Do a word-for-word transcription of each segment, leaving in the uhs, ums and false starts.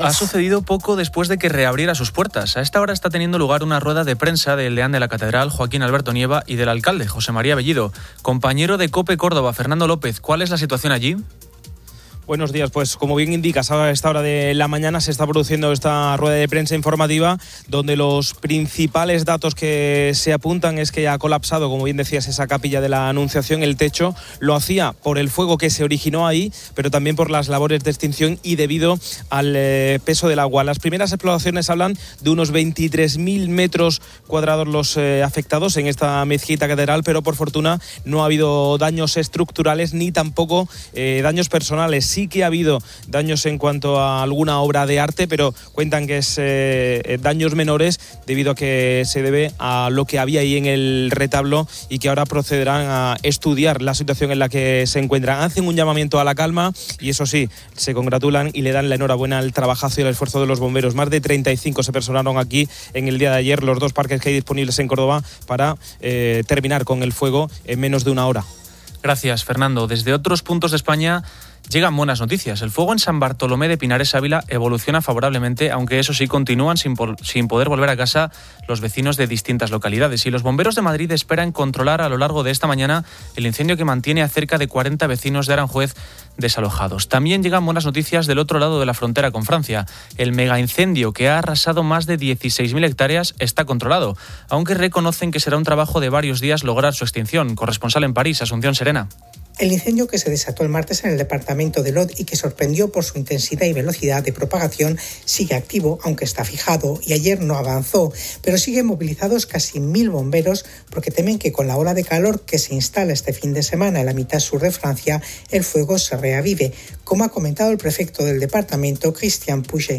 Ha sucedido poco después de que reabriera sus puertas. A esta hora está teniendo lugar una rueda de prensa del deán de la Catedral, Joaquín Alberto Nieva, y del alcalde, José María Bellido. Compañero de COPE Córdoba, Fernando López, ¿cuál es la situación allí? Buenos días, pues como bien indicas, a esta hora de la mañana se está produciendo esta rueda de prensa informativa donde los principales datos que se apuntan es que ha colapsado, como bien decías, esa capilla de la Anunciación, el techo. Lo hacía por el fuego que se originó ahí, pero también por las labores de extinción y debido al eh, peso del agua. Las primeras exploraciones hablan de unos veintitrés mil metros cuadrados los eh, afectados en esta mezquita catedral, pero por fortuna no ha habido daños estructurales ni tampoco eh, daños personales. Sí que ha habido daños en cuanto a alguna obra de arte, pero cuentan que es eh, daños menores debido a que se debe a lo que había ahí en el retablo y que ahora procederán a estudiar la situación en la que se encuentran. Hacen un llamamiento a la calma y eso sí, se congratulan y le dan la enhorabuena al trabajazo y al esfuerzo de los bomberos. Más de treinta y cinco se personaron aquí en el día de ayer, los dos parques que hay disponibles en Córdoba, para eh, terminar con el fuego en menos de una hora. Gracias, Fernando. Desde otros puntos de España llegan buenas noticias. El fuego en San Bartolomé de Pinares Ávila evoluciona favorablemente, aunque eso sí continúan sin, por, sin poder volver a casa los vecinos de distintas localidades. Y los bomberos de Madrid esperan controlar a lo largo de esta mañana el incendio que mantiene a cerca de cuarenta vecinos de Aranjuez desalojados. También llegan buenas noticias del otro lado de la frontera con Francia. El megaincendio que ha arrasado más de dieciséis mil hectáreas está controlado, aunque reconocen que será un trabajo de varios días lograr su extinción. Corresponsal en París, Asunción Serena. El incendio que se desató el martes en el departamento de Lot y que sorprendió por su intensidad y velocidad de propagación sigue activo, aunque está fijado, y ayer no avanzó, pero siguen movilizados casi mil bomberos porque temen que con la ola de calor que se instala este fin de semana en la mitad sur de Francia, el fuego se reavive, como ha comentado el prefecto del departamento, Christian Puget.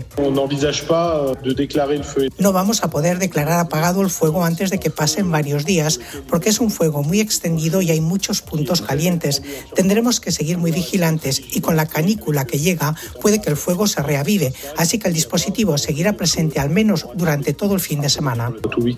No vamos a poder declarar apagado el fuego antes de que pasen varios días, porque es un fuego muy extendido y hay muchos puntos calientes. Tendremos que seguir muy vigilantes y con la canícula que llega puede que el fuego se reavive, así que el dispositivo seguirá presente al menos durante todo el fin de semana.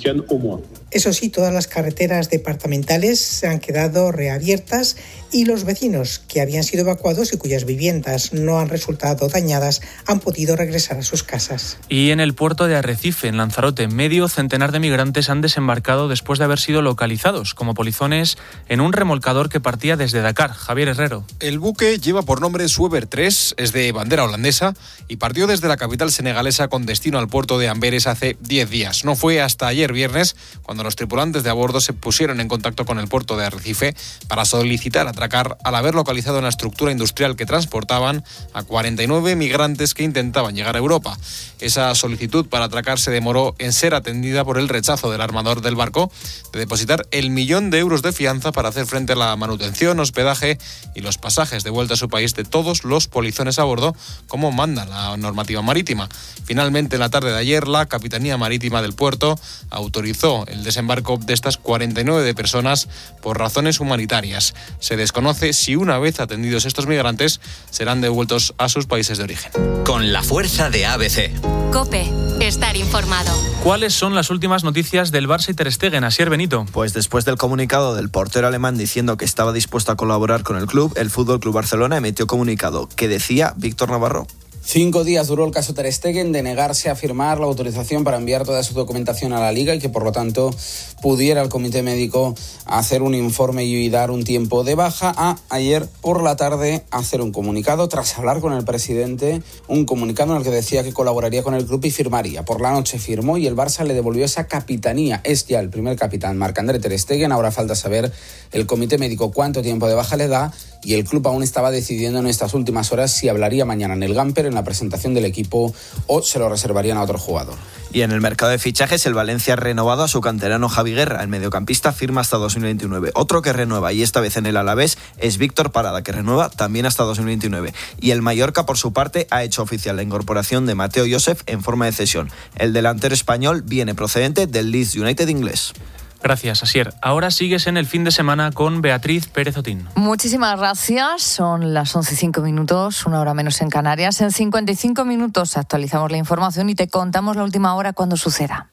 Eso sí, todas las carreteras departamentales se han quedado reabiertas y los vecinos que habían sido evacuados y cuyas viviendas no han resultado dañadas han podido regresar a sus casas. Y en el puerto de Arrecife, en Lanzarote, medio centenar de migrantes han desembarcado después de haber sido localizados como polizones en un remolcador que partía desde Dakar. Javier Herrero. El buque lleva por nombre Sueber tres, es de bandera holandesa y partió desde la capital senegalesa con destino al puerto de Amberes hace diez días. No fue hasta ayer viernes cuando los tripulantes de a bordo se pusieron en contacto con el puerto de Arrecife para solicitar atracar al haber localizado una estructura industrial que transportaban a cuarenta y nueve migrantes que intentaban llegar a Europa. Esa solicitud para atracar se demoró en ser atendida por el rechazo del armador del barco de depositar el millón de euros de fianza para hacer frente a la manutención, hospedaje y los pasajes de vuelta a su país de todos los polizones a bordo, como manda la normativa marítima. Finalmente, en la tarde de ayer, la Capitanía Marítima del puerto autorizó el desembarco de estas cuarenta y nueve personas por razones humanitarias. Se desconoce si una vez atendidos estos migrantes serán devueltos a sus países de origen. Con la fuerza de A B C. COPE. Estar informado. ¿Cuáles son las últimas noticias del Barça y Ter Stegen, Asier Benito? Pues después del comunicado del portero alemán diciendo que estaba dispuesto a colaborar con el club, el F C Barcelona emitió comunicado que decía Víctor Navarro. Cinco días duró el caso Ter Stegen de negarse a firmar la autorización para enviar toda su documentación a la Liga y que por lo tanto pudiera el comité médico hacer un informe y dar un tiempo de baja, a ayer por la tarde hacer un comunicado tras hablar con el presidente, un comunicado en el que decía que colaboraría con el club y firmaría. Por la noche firmó y el Barça le devolvió esa capitanía. Es ya el primer capitán, Marc-André Ter Stegen. Ahora falta saber el comité médico cuánto tiempo de baja le da y el club aún estaba decidiendo en estas últimas horas si hablaría mañana en el Gamper en la presentación del equipo o se lo reservarían a otro jugador. Y en el mercado de fichajes, el Valencia ha renovado a su canterano Javi Guerra. El mediocampista firma hasta dos mil veintinueve. Otro que renueva, y esta vez en el Alavés, es Víctor Parada, que renueva también hasta dos mil veintinueve. Y el Mallorca, por su parte, ha hecho oficial la incorporación de Mateo Joseph en forma de cesión. El delantero español viene procedente del Leeds United inglés. Gracias, Asier. Ahora sigues en el fin de semana con Beatriz Pérez Otín. Muchísimas gracias. Son las once y cinco minutos, una hora menos en Canarias. En cincuenta y cinco minutos actualizamos la información y te contamos la última hora cuando suceda.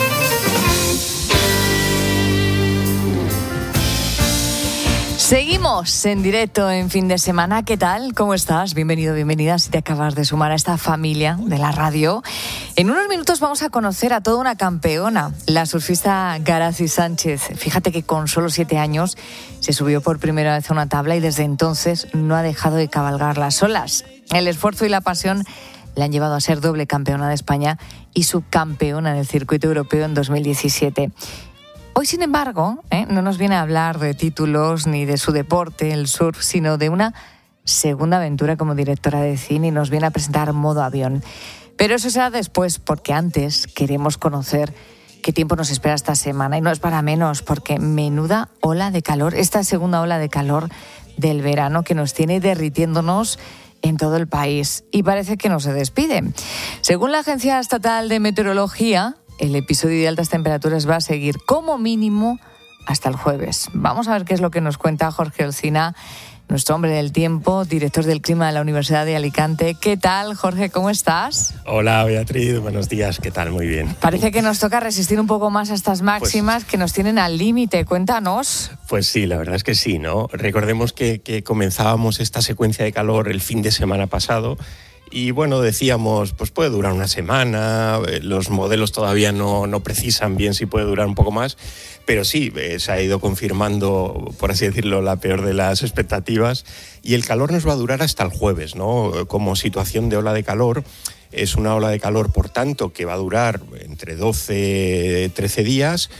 Seguimos Seguimos en directo en fin de semana. ¿Qué tal? ¿Cómo estás? Bienvenido, bienvenida si te acabas de sumar a esta familia de la radio. En unos minutos vamos a conocer a toda una campeona, la surfista Garazi Sánchez. Fíjate que con solo siete años se subió por primera vez a una tabla y desde entonces no ha dejado de cabalgar las olas. El esfuerzo y la pasión le han llevado a ser doble campeona de España y subcampeona en el circuito europeo en dos mil diecisiete. Hoy, sin embargo, ¿eh? no nos viene a hablar de títulos ni de su deporte, el surf, sino de una segunda aventura como directora de cine y nos viene a presentar Modo Avión. Pero eso será después, porque antes queremos conocer qué tiempo nos espera esta semana. Y no es para menos, porque menuda ola de calor, esta segunda ola de calor del verano que nos tiene derritiéndonos en todo el país. Y parece que no se despide. Según la Agencia Estatal de Meteorología, el episodio de altas temperaturas va a seguir como mínimo hasta el jueves. Vamos a ver qué es lo que nos cuenta Jorge Olcina, nuestro hombre del tiempo, director del clima de la Universidad de Alicante. ¿Qué tal, Jorge? ¿Cómo estás? Hola, Beatriz. Buenos días. ¿Qué tal? Muy bien. Parece que nos toca resistir un poco más a estas máximas pues, que nos tienen al límite. Cuéntanos. Pues sí, la verdad es que sí, ¿no? Recordemos que, que comenzábamos esta secuencia de calor el fin de semana pasado. Y bueno, decíamos, pues puede durar una semana, los modelos todavía no, no precisan bien si puede durar un poco más, pero sí, eh, se ha ido confirmando, por así decirlo, la peor de las expectativas y el calor nos va a durar hasta el jueves, ¿no? Como situación de ola de calor, es una ola de calor, por tanto, que va a durar entre doce, trece días,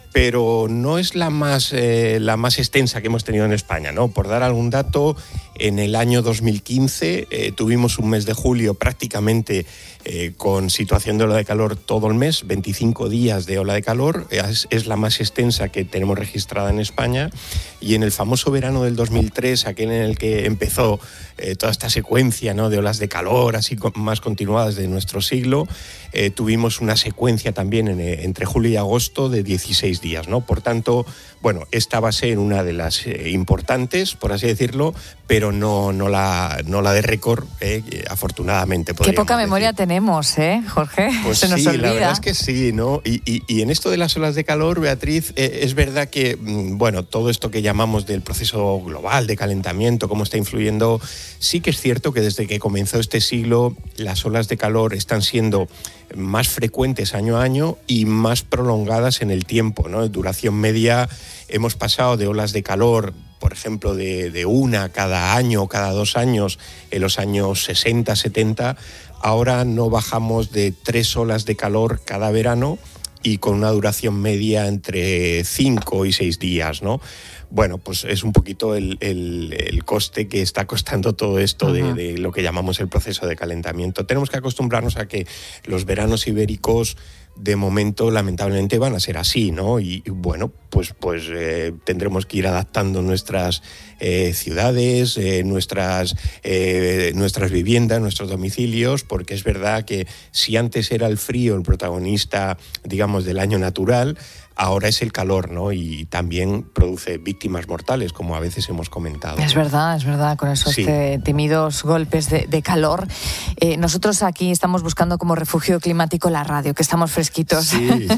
pero no es la más, eh, la más extensa que hemos tenido en España, ¿no? Por dar algún dato, en el año dos mil quince eh, tuvimos un mes de julio prácticamente eh, con situación de ola de calor todo el mes, veinticinco días de ola de calor, es, es la más extensa que tenemos registrada en España, y en el famoso verano del dos mil tres, aquel en el que empezó eh, toda esta secuencia, ¿no?, de olas de calor así más continuadas de nuestro siglo, eh, tuvimos una secuencia también en, entre julio y agosto de dieciséis días, ¿no? Por tanto, bueno, esta va a ser una de las eh, importantes, por así decirlo, pero no, no, la, no la de récord, eh, afortunadamente. Qué poca decir. memoria tenemos, ¿eh, Jorge? Pues Se nos sí, olvida. La verdad es que sí, ¿no? Y, y, y en esto de las olas de calor, Beatriz, eh, es verdad que, bueno, todo esto que llamamos del proceso global de calentamiento, cómo está influyendo, sí que es cierto que desde que comenzó este siglo, las olas de calor están siendo más frecuentes año a año y más prolongadas en el tiempo, ¿no? Duración media, hemos pasado de olas de calor, por ejemplo, de, de una cada año o cada dos años en los años sesenta, setenta, ahora no bajamos de tres olas de calor cada verano y con una duración media entre cinco y seis días, ¿no? Bueno, pues es un poquito el, el, el coste que está costando todo esto de, de lo que llamamos el proceso de calentamiento. Tenemos que acostumbrarnos a que los veranos ibéricos de momento lamentablemente van a ser así, ¿no? Y, y bueno, pues, pues eh, tendremos que ir adaptando nuestras eh, ciudades, eh, nuestras, eh, nuestras viviendas, nuestros domicilios, porque es verdad que si antes era el frío el protagonista, digamos, del año natural, ahora es el calor, ¿no? Y también produce víctimas mortales, como a veces hemos comentado. Es verdad, es verdad, con esos sí. te, temidos golpes de, de calor. Eh, nosotros aquí estamos buscando como refugio climático la radio, que estamos fresquitos. Sí,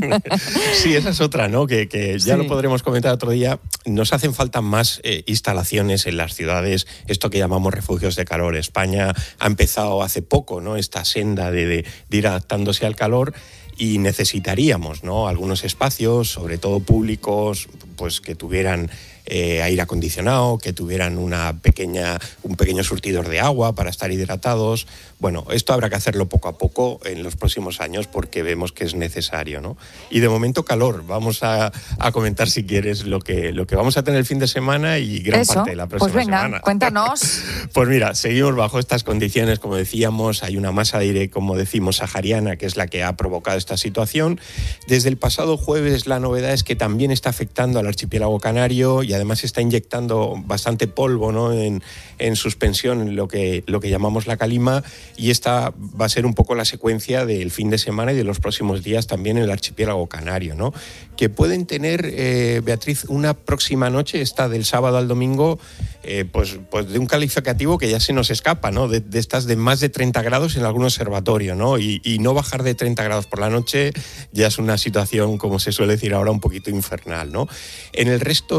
sí, esa es otra, ¿no? Que, que ya sí. lo podremos comentar otro día. Nos hacen falta más eh, instalaciones en las ciudades, esto que llamamos refugios de calor. España ha empezado hace poco, ¿no?, esta senda de, de, de ir adaptándose al calor. Y necesitaríamos, ¿no?, algunos espacios, sobre todo públicos, pues que tuvieran eh, aire acondicionado, que tuvieran una pequeña, un pequeño surtidor de agua para estar hidratados. Bueno, esto habrá que hacerlo poco a poco en los próximos años porque vemos que es necesario, ¿no? Y de momento calor. Vamos a, a comentar, si quieres, lo que, lo que vamos a tener el fin de semana y gran Eso, parte de la próxima pues venga, semana. Cuéntanos. Pues mira, seguimos bajo estas condiciones, como decíamos. Hay una masa de aire, como decimos, sahariana, que es la que ha provocado esta situación. Desde el pasado jueves la novedad es que también está afectando al archipiélago canario y además está inyectando bastante polvo, ¿no?, en, en suspensión, en lo que, lo que llamamos la calima, y esta va a ser un poco la secuencia del fin de semana y de los próximos días también en el archipiélago canario, ¿no?, que pueden tener, eh, Beatriz, una próxima noche, esta del sábado al domingo, eh, pues, pues de un calificativo que ya se nos escapa, ¿no?, de, de estas de más de treinta grados en algún observatorio, ¿no?, y, y no bajar de treinta grados por la noche ya es una situación, como se suele decir ahora, un poquito infernal, ¿no? En el resto de,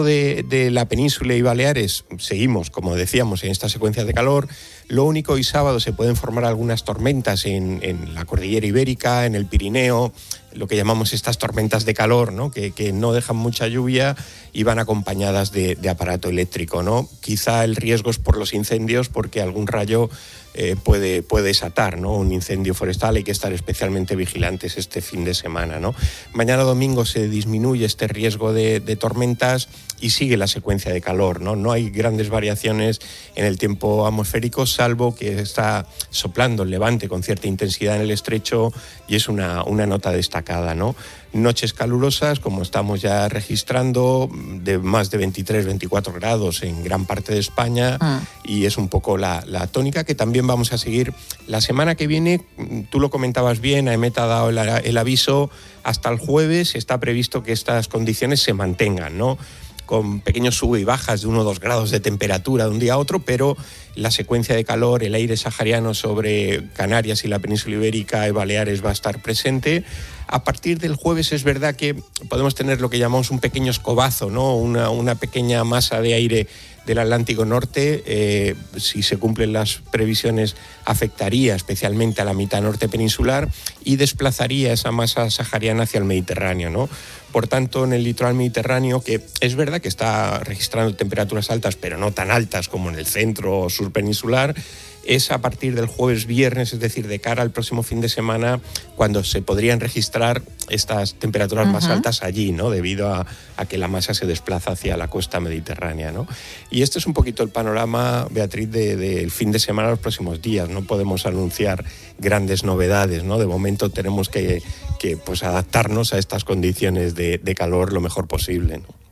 de la península y Baleares seguimos, como decíamos, en esta secuencia de calor. Lo único, hoy sábado se pueden formar algunas tormentas en, en la cordillera ibérica, en el Pirineo, lo que llamamos estas tormentas de calor, ¿no? Que, que no dejan mucha lluvia y van acompañadas de, de aparato eléctrico, ¿no? Quizá el riesgo es por los incendios, porque algún rayo eh, puede, puede desatar, ¿no? Un incendio forestal. Hay que estar especialmente vigilantes este fin de semana, ¿no? Mañana domingo se disminuye este riesgo de, de tormentas y sigue la secuencia de calor, ¿no? No hay grandes variaciones en el tiempo atmosférico, salvo que está soplando el levante con cierta intensidad en el estrecho, y es una, una nota destacada, ¿no? Noches calurosas, como estamos ya registrando, de más de veintitrés, veinticuatro grados en gran parte de España, ah. y es un poco la, la tónica que también vamos a seguir la semana que viene. Tú lo comentabas bien, AEMET ha dado el, el aviso, hasta el jueves está previsto que estas condiciones se mantengan, ¿no? Con pequeños sube y bajas de uno o dos grados de temperatura de un día a otro, pero la secuencia de calor, el aire sahariano sobre Canarias y la península ibérica y Baleares va a estar presente. A partir del jueves es verdad que podemos tener lo que llamamos un pequeño escobazo, ¿no? Una, una pequeña masa de aire del Atlántico Norte. Eh, si se cumplen las previsiones, afectaría especialmente a la mitad norte peninsular y desplazaría esa masa sahariana hacia el Mediterráneo, ¿no? Por tanto, en el litoral mediterráneo, que es verdad que está registrando temperaturas altas, pero no tan altas como en el centro o sur peninsular, es a partir del jueves viernes, es decir, de cara al próximo fin de semana, cuando se podrían registrar estas temperaturas uh-huh. más altas allí, ¿no? Debido a, a que la masa se desplaza hacia la costa mediterránea, ¿no? Y este es un poquito el panorama, Beatriz, del de, de fin de semana, los próximos días. No podemos anunciar grandes novedades, ¿no? De momento tenemos que, que pues, adaptarnos a estas condiciones de, de calor lo mejor posible, ¿no?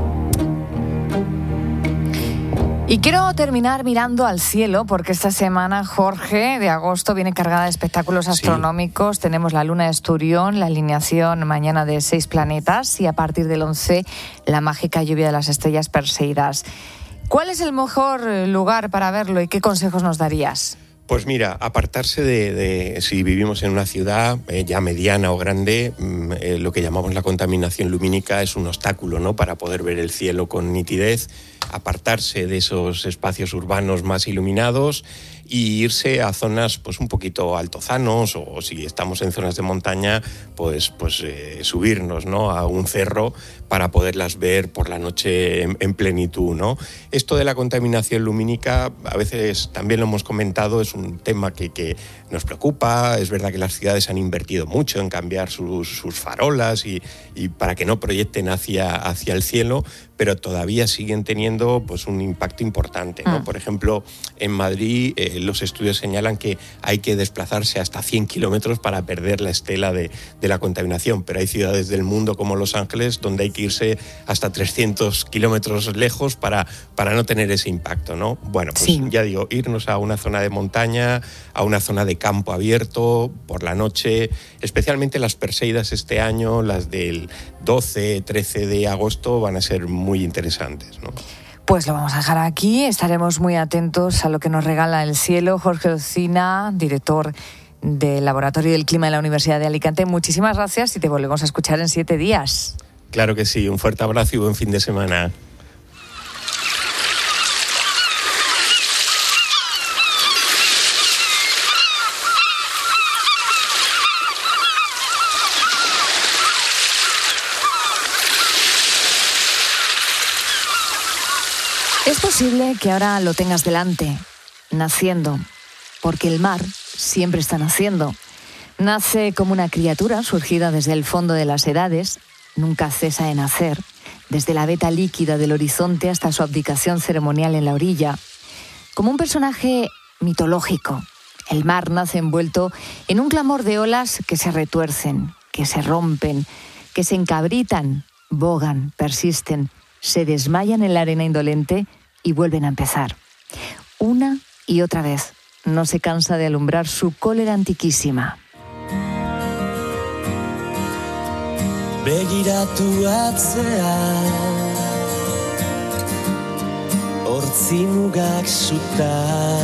Y quiero terminar mirando al cielo, porque esta semana, Jorge, de agosto, viene cargada de espectáculos astronómicos. Sí. Tenemos la luna de Esturión, la alineación mañana de seis planetas y a partir del once, la mágica lluvia de las estrellas Perseidas. ¿Cuál es el mejor lugar para verlo y qué consejos nos darías? Pues mira, apartarse de, de si vivimos en una ciudad eh, ya mediana o grande, eh, lo que llamamos la contaminación lumínica es un obstáculo, ¿no? Para poder ver el cielo con nitidez, apartarse de esos espacios urbanos más iluminados y irse a zonas pues un poquito altozanos, o si estamos en zonas de montaña, pues, pues eh, subirnos, ¿no? A un cerro para poderlas ver por la noche en, en plenitud, ¿no? Esto de la contaminación lumínica, a veces también lo hemos comentado, es un tema que, que nos preocupa. Es verdad que las ciudades han invertido mucho en cambiar sus, sus farolas y, y para que no proyecten hacia, hacia el cielo, pero todavía siguen teniendo pues un impacto importante, ¿no? Ah. Por ejemplo, en Madrid eh, los estudios señalan que hay que desplazarse hasta cien kilómetros para perder la estela de, de la contaminación, pero hay ciudades del mundo como Los Ángeles donde hay que irse hasta trescientos kilómetros lejos para, para no tener ese impacto, ¿no? Bueno, pues sí. Ya digo, irnos a una zona de montaña, a una zona de campo abierto por la noche, especialmente las Perseidas este año, las del doce, trece de agosto van a ser muy interesantes, ¿no? Pues lo vamos a dejar aquí, estaremos muy atentos a lo que nos regala el cielo. Jorge Ocina, director del Laboratorio del Clima de la Universidad de Alicante, muchísimas gracias y te volvemos a escuchar en siete días. Claro que sí, un fuerte abrazo y buen fin de semana. Es posible que ahora lo tengas delante, naciendo, porque el mar siempre está naciendo. Nace como una criatura surgida desde el fondo de las edades, nunca cesa de nacer, desde la veta líquida del horizonte hasta su abdicación ceremonial en la orilla. Como un personaje mitológico, el mar nace envuelto en un clamor de olas que se retuercen, que se rompen, que se encabritan, bogan, persisten, se desmayan en la arena indolente y vuelven a empezar. Una y otra vez, no se cansa de alumbrar su cólera antiquísima. Begiratu atzea, hortzi mugak suta,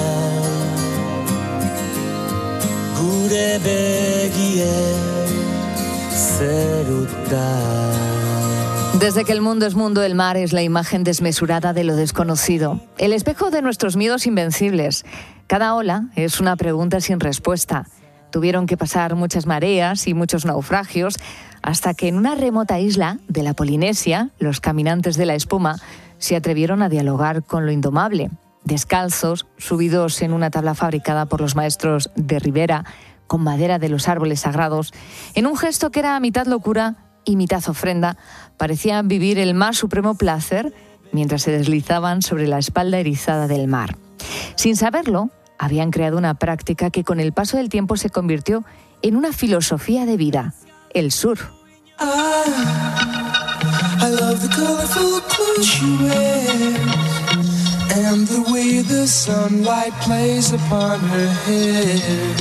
gure begie zeruta. Desde que el mundo es mundo, el mar es la imagen desmesurada de lo desconocido, el espejo de nuestros miedos invencibles. Cada ola es una pregunta sin respuesta. Tuvieron que pasar muchas mareas y muchos naufragios hasta que en una remota isla de la Polinesia, los caminantes de la espuma se atrevieron a dialogar con lo indomable. Descalzos, subidos en una tabla fabricada por los maestros de Ribera, con madera de los árboles sagrados, en un gesto que era mitad locura y mitad ofrenda, parecían vivir el más supremo placer mientras se deslizaban sobre la espalda erizada del mar. Sin saberlo, habían creado una práctica que con el paso del tiempo se convirtió en una filosofía de vida, el surf. I, I love the colorful clothes she wears and the way the sunlight plays upon her hair.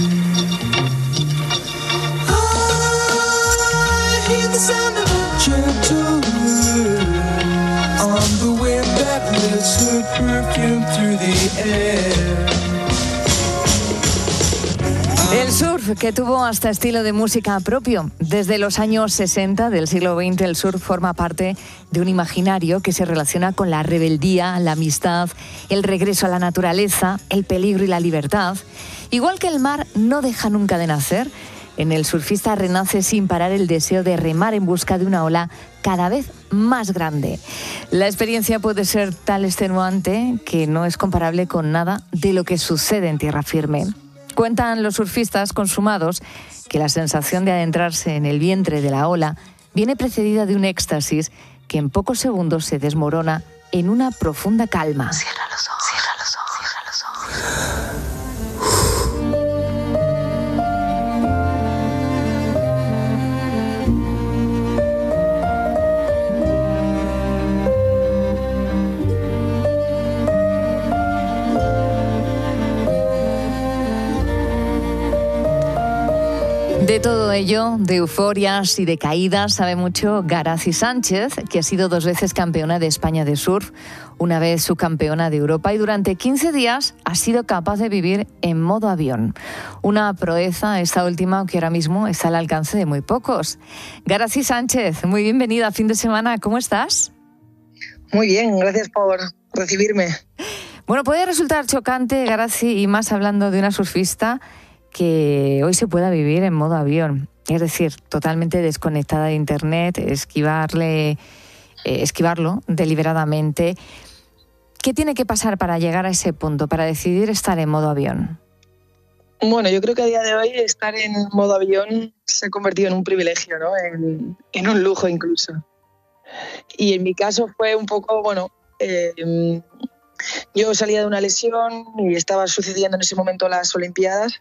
I hear the sound of a gentle wind on the wind that lifts her perfume through the air. El surf, que tuvo hasta estilo de música propio. Desde los años sesenta del siglo veinte, el surf forma parte de un imaginario que se relaciona con la rebeldía, la amistad, el regreso a la naturaleza, el peligro y la libertad. Igual que el mar no deja nunca de nacer, en el surfista renace sin parar el deseo de remar en busca de una ola cada vez más grande. La experiencia puede ser tan extenuante que no es comparable con nada de lo que sucede en tierra firme. Cuentan los surfistas consumados que la sensación de adentrarse en el vientre de la ola viene precedida de un éxtasis que en pocos segundos se desmorona en una profunda calma. Cierra los ojos, cierra los ojos, cierra los ojos. De todo ello, de euforias y de caídas, sabe mucho Garazi Sánchez, que ha sido dos veces campeona de España de surf, una vez subcampeona de Europa y durante quince días ha sido capaz de vivir en modo avión. Una proeza, esta última, que ahora mismo está al alcance de muy pocos. Garazi Sánchez, muy bienvenida a Fin de Semana, ¿cómo estás? Muy bien, gracias por recibirme. Bueno, puede resultar chocante, Garazi, y más hablando de una surfista, que hoy se pueda vivir en modo avión, es decir, totalmente desconectada de internet, esquivarle, eh, esquivarlo deliberadamente. ¿Qué tiene que pasar para llegar a ese punto, para decidir estar en modo avión? Bueno, yo creo que a día de hoy estar en modo avión se ha convertido en un privilegio, ¿no? En, en un lujo incluso. Y en mi caso fue un poco, bueno, eh, yo salía de una lesión y estaba sucediendo en ese momento las Olimpiadas.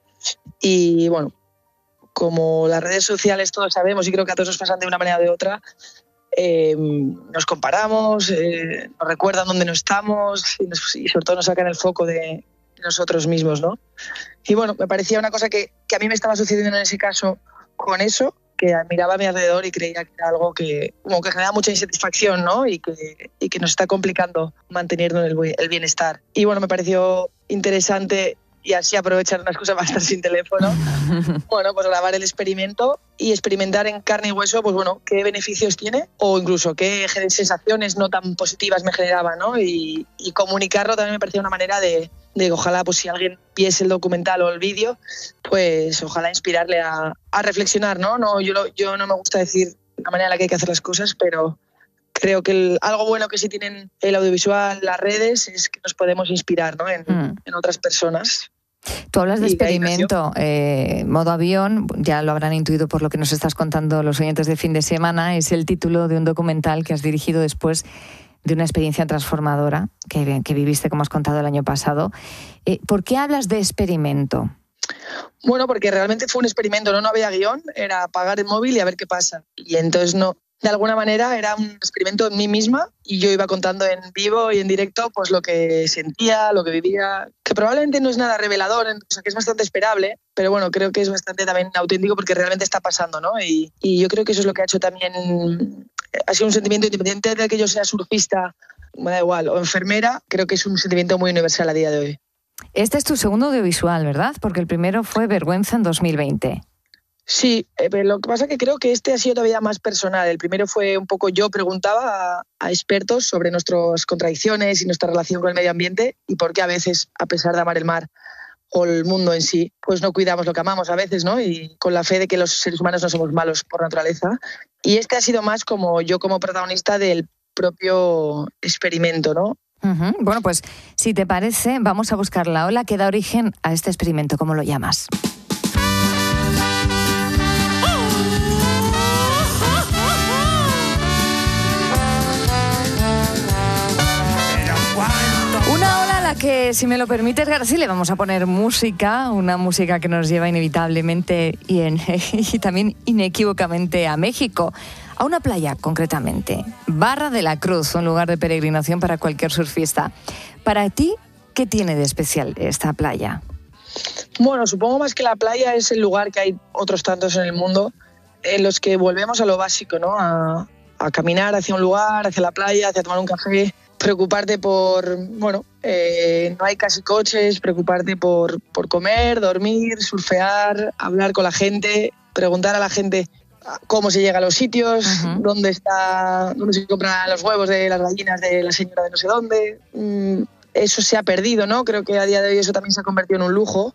Y bueno, como las redes sociales todos sabemos y creo que a todos nos pasan de una manera o de otra, eh, nos comparamos, eh, nos recuerdan dónde no estamos y, nos, y sobre todo nos sacan el foco de, de nosotros mismos, ¿no? Y bueno, me parecía una cosa que, que a mí me estaba sucediendo en ese caso con eso, que miraba a mi alrededor y creía que era algo que, como que generaba mucha insatisfacción, ¿no? Y que, y que nos está complicando mantenernos el, el bienestar. Y bueno, me pareció interesante y así aprovechar una excusa para estar sin teléfono, bueno, pues grabar el experimento y experimentar en carne y hueso, pues bueno, qué beneficios tiene o incluso qué sensaciones no tan positivas me generaban, ¿no? Y, y comunicarlo también me parecía una manera de, de ojalá, pues si alguien viese el documental o el vídeo, pues ojalá inspirarle a, a reflexionar, ¿no? no yo, lo, yo no me gusta decir la manera en la que hay que hacer las cosas, pero creo que el, algo bueno que sí tienen el audiovisual, las redes, es que nos podemos inspirar, ¿no? en, mm. en otras personas. Tú hablas de experimento, eh, modo avión, ya lo habrán intuido por lo que nos estás contando los oyentes de Fin de Semana, es el título de un documental que has dirigido después de una experiencia transformadora que, que viviste, como has contado, el año pasado. Eh, ¿Por qué hablas de experimento? Bueno, porque realmente fue un experimento, ¿no? No había guión, era apagar el móvil y a ver qué pasa. Y entonces no... De alguna manera era un experimento en mí misma y yo iba contando en vivo y en directo pues lo que sentía, lo que vivía, que probablemente no es nada revelador, o sea, que es bastante esperable, pero bueno, creo que es bastante también auténtico porque realmente está pasando, ¿no? Y, y yo creo que eso es lo que ha hecho también, ha sido un sentimiento independiente de que yo sea surfista, me da igual, o enfermera, creo que es un sentimiento muy universal a día de hoy. Este es tu segundo audiovisual, ¿verdad? Porque el primero fue Vergüenza en dos mil veinte. Sí, eh, pero lo que pasa es que creo que este ha sido todavía más personal. El primero fue un poco yo preguntaba a, a expertos sobre nuestras contradicciones y nuestra relación con el medio ambiente y por qué a veces, a pesar de amar el mar o el mundo en sí, pues no cuidamos lo que amamos a veces, ¿no? Y con la fe de que los seres humanos no somos malos por naturaleza. Y este ha sido más como yo como protagonista del propio experimento, ¿no? Uh-huh. Bueno, pues si te parece, vamos a buscar la ola que da origen a este experimento. ¿Cómo lo llamas? Una ola a la que, si me lo permites, García, le vamos a poner música, una música que nos lleva inevitablemente y, en, y también inequívocamente a México, a una playa concretamente, Barra de la Cruz, un lugar de peregrinación para cualquier surfista. Para ti, ¿qué tiene de especial esta playa? Bueno, supongo más que la playa es el lugar que hay otros tantos en el mundo en los que volvemos a lo básico, ¿no? A, a caminar hacia un lugar, hacia la playa, hacia tomar un café, preocuparte por, bueno, eh, no hay casi coches, preocuparte por, por comer, dormir, surfear, hablar con la gente, preguntar a la gente cómo se llega a los sitios, uh-huh. dónde está, dónde se compran los huevos de las gallinas de la señora de no sé dónde. Mm, eso se ha perdido, ¿no? Creo que a día de hoy eso también se ha convertido en un lujo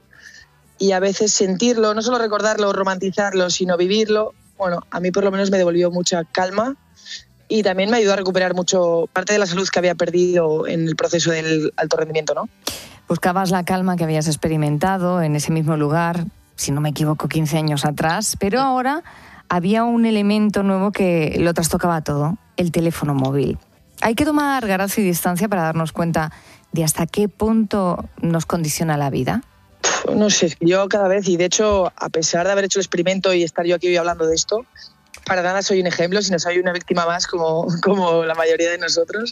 y a veces sentirlo, no solo recordarlo, romantizarlo, sino vivirlo, bueno, a mí por lo menos me devolvió mucha calma y también me ayudó a recuperar mucho parte de la salud que había perdido en el proceso del alto rendimiento, ¿no? Buscabas la calma que habías experimentado en ese mismo lugar, si no me equivoco, quince años atrás, pero ahora había un elemento nuevo que lo trastocaba todo, el teléfono móvil. Hay que tomar garazo y distancia para darnos cuenta de hasta qué punto nos condiciona la vida. No sé, yo cada vez, y de hecho, a pesar de haber hecho el experimento y estar yo aquí hoy hablando de esto, para nada soy un ejemplo, sino soy una víctima más como, como la mayoría de nosotros.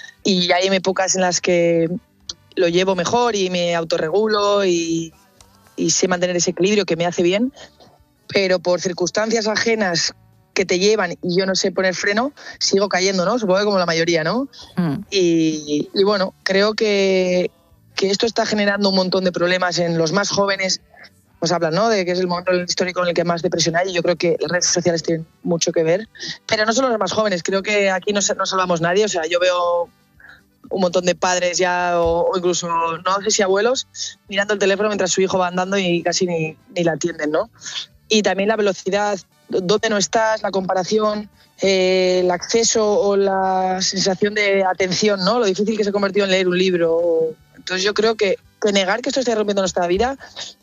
Y hay épocas en las que lo llevo mejor y me autorregulo y, y sé mantener ese equilibrio que me hace bien, pero por circunstancias ajenas que te llevan y yo no sé poner freno, sigo cayendo, ¿no? Supongo que como la mayoría, ¿no? Mm. Y, y bueno, creo que, que esto está generando un montón de problemas en los más jóvenes. Pues hablan, ¿no?, de que es el momento histórico en el que más depresión hay y yo creo que las redes sociales tienen mucho que ver. Pero no solo los más jóvenes, creo que aquí no, no salvamos nadie. O sea, yo veo un montón de padres ya o, o incluso, no sé si abuelos, mirando el teléfono mientras su hijo va andando y casi ni, ni la atienden, ¿no? Y también la velocidad, dónde no estás, la comparación, eh, el acceso o la sensación de atención, ¿no? Lo difícil que se ha convertido en leer un libro. Entonces yo creo que, que negar que esto esté rompiendo nuestra vida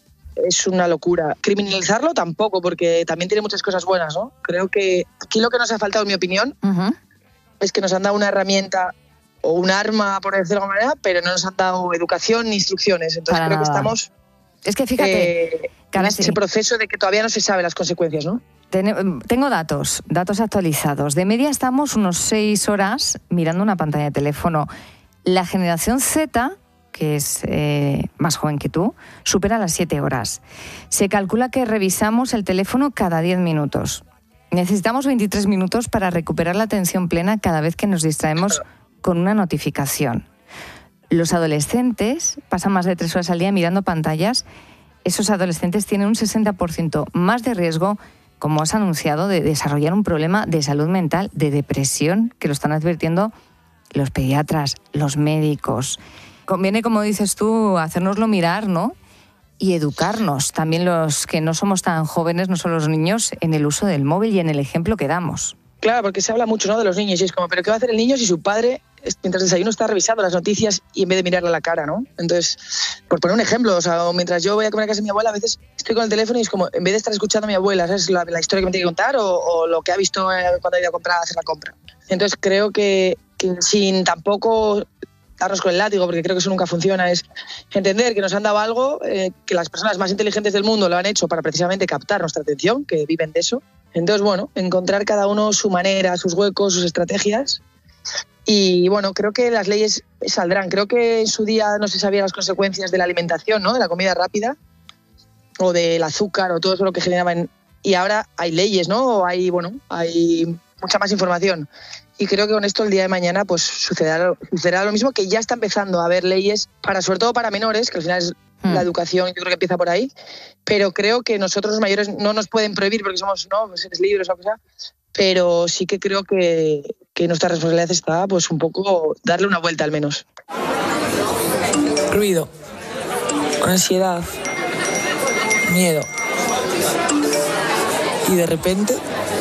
es una locura. Criminalizarlo tampoco, porque también tiene muchas cosas buenas, ¿no? Creo que aquí lo que nos ha faltado, en mi opinión, uh-huh. es que nos han dado una herramienta o un arma, por decirlo de alguna manera, pero no nos han dado educación ni instrucciones. Entonces Para creo nada. que estamos es que fíjate, eh, en ese sí. proceso de que todavía no se sabe las consecuencias, ¿no? Tengo datos, datos actualizados. De media estamos unos seis horas mirando una pantalla de teléfono. La generación Z, que es eh, más joven que tú, supera las siete horas. Se calcula que revisamos el teléfono cada diez minutos. Necesitamos veintitrés minutos para recuperar la atención plena cada vez que nos distraemos con una notificación. Los adolescentes pasan más de tres horas al día mirando pantallas. Esos adolescentes tienen un sesenta por ciento más de riesgo, como has anunciado, de desarrollar un problema de salud mental, de depresión, que lo están advirtiendo los pediatras, los médicos. Conviene, como dices tú, hacérnoslo mirar, ¿no? Y educarnos, también los que no somos tan jóvenes, no solo los niños, en el uso del móvil y en el ejemplo que damos. Claro, porque se habla mucho, ¿no?, de los niños y es como, ¿pero qué va a hacer el niño si su padre, mientras desayuno, está revisando las noticias y en vez de mirarle a la cara, ¿no? Entonces, por poner un ejemplo, o sea, mientras yo voy a comer a casa de mi abuela, a veces estoy con el teléfono y es como, en vez de estar escuchando a mi abuela, ¿sabes?, la, la historia que me tiene que contar o, o lo que ha visto cuando ha ido a comprar, a hacer la compra. Entonces, creo que, que sin tampoco darnos con el látigo, porque creo que eso nunca funciona, es entender que nos han dado algo, eh, que las personas más inteligentes del mundo lo han hecho para precisamente captar nuestra atención, que viven de eso. Entonces, bueno, encontrar cada uno su manera, sus huecos, sus estrategias. Y bueno, creo que las leyes saldrán. Creo que en su día no se sabían las consecuencias de la alimentación, ¿no?, de la comida rápida o del azúcar o todo eso lo que generaban. Y ahora hay leyes, ¿no? O hay, bueno, hay mucha más información. Y creo que con esto el día de mañana pues sucederá, sucederá lo mismo, que ya está empezando a haber leyes, para sobre todo para menores, que al final es mm. la educación, yo creo que empieza por ahí, pero creo que nosotros los mayores no nos pueden prohibir porque somos no seres libres o lo que sea, pero sí que creo que, que nuestra responsabilidad está pues un poco darle una vuelta al menos. Ruido, ansiedad, miedo. Y de repente,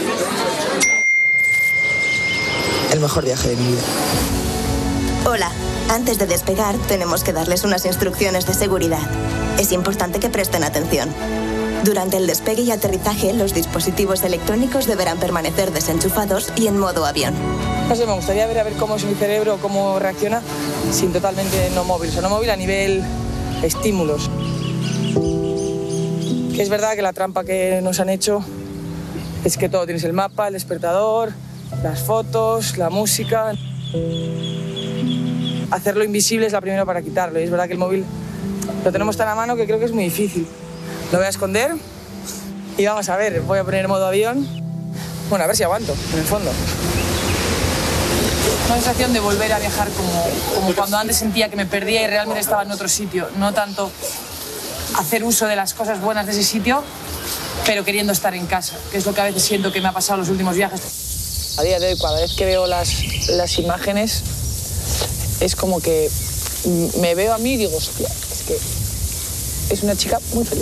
el mejor viaje de mi vida. Hola, antes de despegar tenemos que darles unas instrucciones de seguridad. Es importante que presten atención. Durante el despegue y aterrizaje, los dispositivos electrónicos deberán permanecer desenchufados y en modo avión. No sé, me gustaría ver a ver cómo es mi cerebro, cómo reacciona sin totalmente no móvil. O sea, no móvil a nivel estímulos. Que es verdad que la trampa que nos han hecho es que todo tienes el mapa, el despertador, las fotos, la música. Hacerlo invisible es la primera para quitarlo. Y es verdad que el móvil lo tenemos tan a mano que creo que es muy difícil. Lo voy a esconder y vamos a ver, voy a poner modo avión. Bueno, a ver si aguanto, en el fondo. Una sensación de volver a viajar como, como cuando antes sentía que me perdía y realmente estaba en otro sitio. No tanto hacer uso de las cosas buenas de ese sitio, pero queriendo estar en casa, que es lo que a veces siento que me ha pasado en los últimos viajes. A día de hoy, cada vez que veo las, las imágenes, es como que me veo a mí y digo, hostia, es que es una chica muy feliz.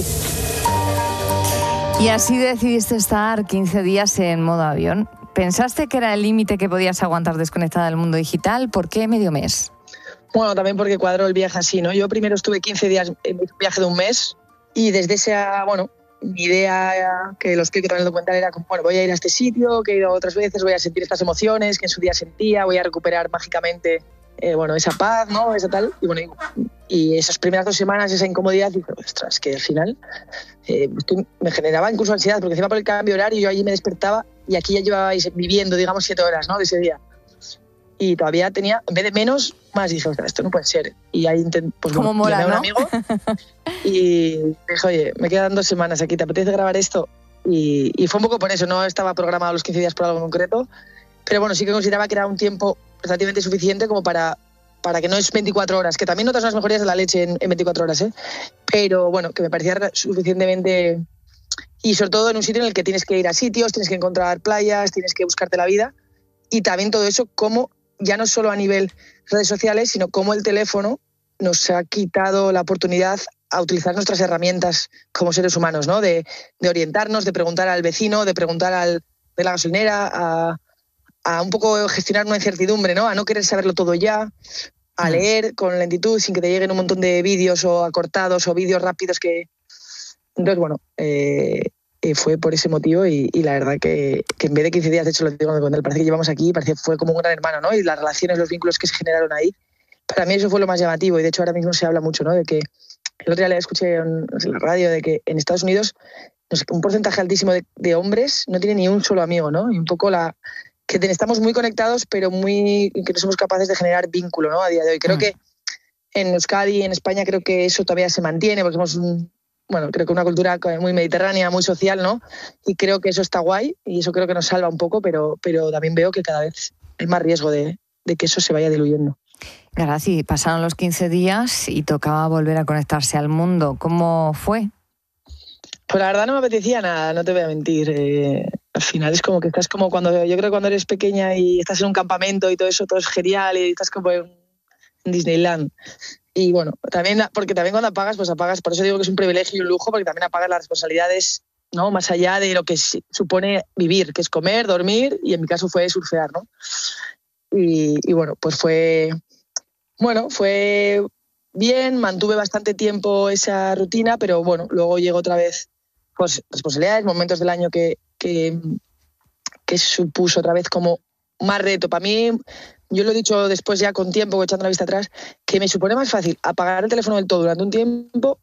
Y así decidiste estar quince días en modo avión. ¿Pensaste que era el límite que podías aguantar desconectada del mundo digital? ¿Por qué medio mes? Bueno, también porque cuadró el viaje así, ¿no? Yo primero estuve quince días en un viaje de un mes y desde esa, bueno, mi idea, que lo explico también en el documental, era como, bueno, voy a ir a este sitio, que he ido otras veces, voy a sentir estas emociones que en su día sentía, voy a recuperar mágicamente Eh, bueno, esa paz, ¿no? Esa tal. Y bueno, y, y esas primeras dos semanas, esa incomodidad, dije, ostras, que al final eh, estoy, me generaba incluso ansiedad, porque encima por el cambio de horario yo allí me despertaba y aquí ya llevabais viviendo, digamos, siete horas, ¿no? De ese día. Y todavía tenía, en vez de menos, más. Dije, ostras, esto no puede ser. Y ahí intenté, pues como bueno, mola, llamé a ¿no? un amigo y dije, oye, me quedan dos semanas aquí, ¿te apetece grabar esto? Y, y fue un poco por eso, no estaba programado los quince días por algo en concreto, pero bueno, sí que consideraba que era un tiempo relativamente suficiente como para, para que no es veinticuatro horas, que también notas unas mejorías de la leche en, en veinticuatro horas, ¿eh? Pero bueno, que me parecía suficientemente, y sobre todo en un sitio en el que tienes que ir a sitios, tienes que encontrar playas, tienes que buscarte la vida, y también todo eso como ya no solo a nivel redes sociales, sino como el teléfono nos ha quitado la oportunidad a utilizar nuestras herramientas como seres humanos, ¿no? De, de orientarnos, de preguntar al vecino, de preguntar al de la gasolinera, a a un poco gestionar una incertidumbre, ¿no? A no querer saberlo todo ya, a leer con lentitud sin que te lleguen un montón de vídeos o acortados o vídeos rápidos que... Entonces, bueno, eh, eh, fue por ese motivo y, y la verdad que, que en vez de quince días, de hecho lo digo cuando parece que llevamos aquí, parece que fue como un gran hermano, ¿no? Y las relaciones, los vínculos que se generaron ahí, para mí eso fue lo más llamativo y de hecho ahora mismo se habla mucho, ¿no? De que el otro día le escuché en, en la radio de que en Estados Unidos no sé, un porcentaje altísimo de, de hombres no tiene ni un solo amigo, ¿no? Y un poco la... que estamos muy conectados, pero muy que no somos capaces de generar vínculo, ¿no? A día de hoy. Creo mm. que en Euskadi, en España, creo que eso todavía se mantiene, porque somos, un, bueno, creo que una cultura muy mediterránea, muy social, ¿no? Y creo que eso está guay, y eso creo que nos salva un poco, pero, pero también veo que cada vez hay más riesgo de, de que eso se vaya diluyendo. Gracias. Pasaron los quince días y tocaba volver a conectarse al mundo. ¿Cómo fue? Pues la verdad no me apetecía nada, no te voy a mentir. Eh, al final es como que estás como cuando, yo creo que cuando eres pequeña y estás en un campamento y todo eso, todo es genial y estás como en Disneyland. Y bueno, también, porque también cuando apagas, pues apagas, por eso digo que es un privilegio y un lujo, porque también apagas las responsabilidades, ¿no? Más allá de lo que supone vivir, que es comer, dormir, y en mi caso fue surfear, ¿no? Y, y bueno, pues fue, bueno, fue bien, mantuve bastante tiempo esa rutina, pero bueno, luego llegó otra vez pues responsabilidades, momentos del año que, que, que supuso otra vez como más reto. Para mí, yo lo he dicho después ya con tiempo, echando la vista atrás, que me supone más fácil apagar el teléfono del todo durante un tiempo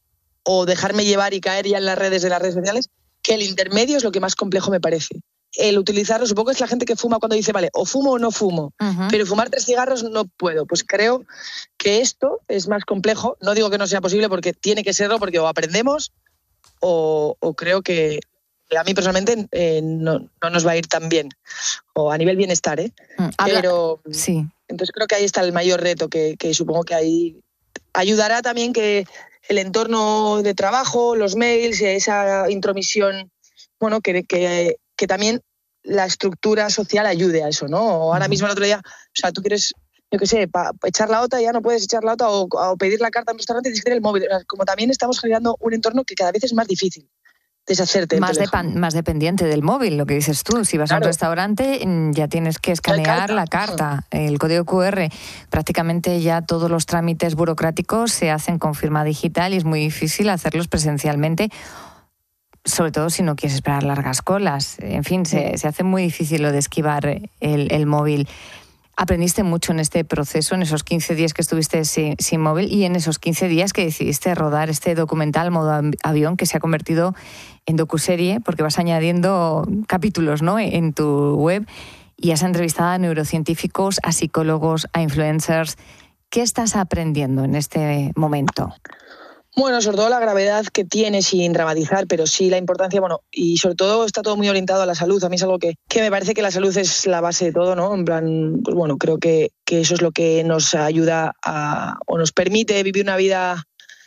o dejarme llevar y caer ya en las redes de las redes sociales, que el intermedio es lo que más complejo me parece. El utilizarlo, supongo que es la gente que fuma cuando dice, vale, o fumo o no fumo, uh-huh. pero fumar tres cigarros no puedo. Pues creo que esto es más complejo. No digo que no sea posible porque tiene que serlo, porque o aprendemos o, o creo que, a mí personalmente eh, no, no nos va a ir tan bien, o a nivel bienestar, ¿eh? Mm, habla... Pero sí. Entonces creo que ahí está el mayor reto, que, que supongo que ahí ayudará también que el entorno de trabajo, los mails, esa intromisión, bueno, que, que, que también la estructura social ayude a eso, ¿no? Ahora mismo el otro día, o sea, tú quieres, yo qué sé, para echar la OTA ya no puedes echar la OTA, o, o pedir la carta en un restaurante y tienes que tener el móvil. Como también estamos generando un entorno que cada vez es más difícil deshacerte. Más, depan- más dependiente del móvil, lo que dices tú. Si vas claro. a un restaurante ya tienes que escanear carta. la carta, el código cu erre. Prácticamente ya todos los trámites burocráticos se hacen con firma digital y es muy difícil hacerlos presencialmente, sobre todo si no quieres esperar largas colas. En fin, sí. se, se hace muy difícil lo de esquivar el, el móvil. Aprendiste mucho en este proceso, en esos quince días que estuviste sin, sin móvil y en esos quince días que decidiste rodar este documental Modo Avión, que se ha convertido en docuserie, porque vas añadiendo capítulos, ¿no?, en tu web, y has entrevistado a neurocientíficos, a psicólogos, a influencers. ¿Qué estás aprendiendo en este momento? Bueno, sobre todo la gravedad que tiene, sin dramatizar, pero sí la importancia, bueno, y sobre todo está todo muy orientado a la salud. A mí es algo que, que me parece que la salud es la base de todo, ¿no? En plan, pues bueno, creo que, que eso es lo que nos ayuda a, o nos permite vivir una vida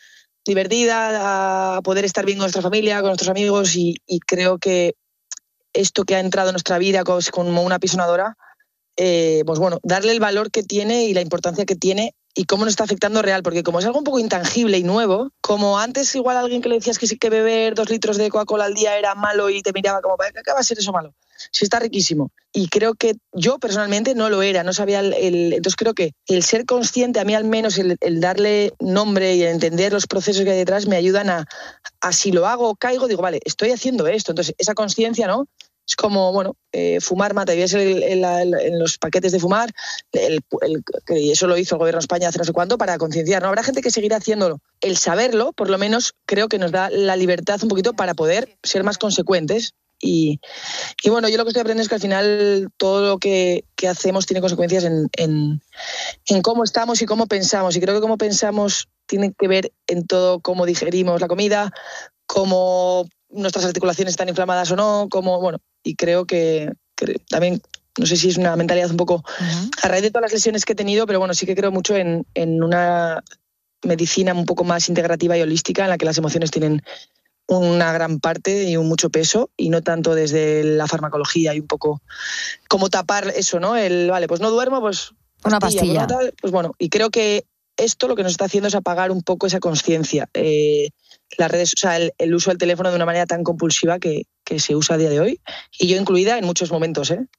divertida, a poder estar bien con nuestra familia, con nuestros amigos, y, y creo que esto que ha entrado en nuestra vida como una pisonadora, eh, pues bueno, darle el valor que tiene y la importancia que tiene y cómo nos está afectando real, porque como es algo un poco intangible y nuevo, como antes igual a alguien que le decías que sí que beber dos litros de Coca-Cola al día era malo y te miraba como, ¿qué va a ser eso malo? Sí, está riquísimo. Y creo que yo personalmente no lo era, no sabía el... el entonces creo que el ser consciente, a mí al menos el, el darle nombre y el entender los procesos que hay detrás me ayudan a, a si lo hago o caigo, digo, vale, estoy haciendo esto. Entonces esa conciencia, ¿no? Es como, bueno, eh, fumar mata, y ves el, el, el, en los paquetes de fumar, el, el, y eso lo hizo el gobierno de España hace no sé cuánto para concienciar, ¿no? Habrá gente que seguirá haciéndolo. El saberlo, por lo menos, creo que nos da la libertad un poquito para poder ser más consecuentes. Y, y bueno, yo lo que estoy aprendiendo es que al final todo lo que, que hacemos tiene consecuencias en, en, en cómo estamos y cómo pensamos. Y creo que cómo pensamos tiene que ver en todo cómo digerimos la comida, cómo nuestras articulaciones están inflamadas o no, cómo, bueno, y creo que, que también, no sé si es una mentalidad un poco uh-huh. a raíz de todas las lesiones que he tenido, pero bueno, sí que creo mucho en, en una medicina un poco más integrativa y holística en la que las emociones tienen una gran parte y un mucho peso, y no tanto desde la farmacología y un poco como tapar eso, ¿no? El, vale, pues no duermo, pues una pastilla. Pues, no tal, pues bueno, y creo que esto lo que nos está haciendo es apagar un poco esa conciencia. Eh, las redes, o sea, el, el uso del teléfono de una manera tan compulsiva que, que se usa a día de hoy, y yo incluida en muchos momentos, ¿eh?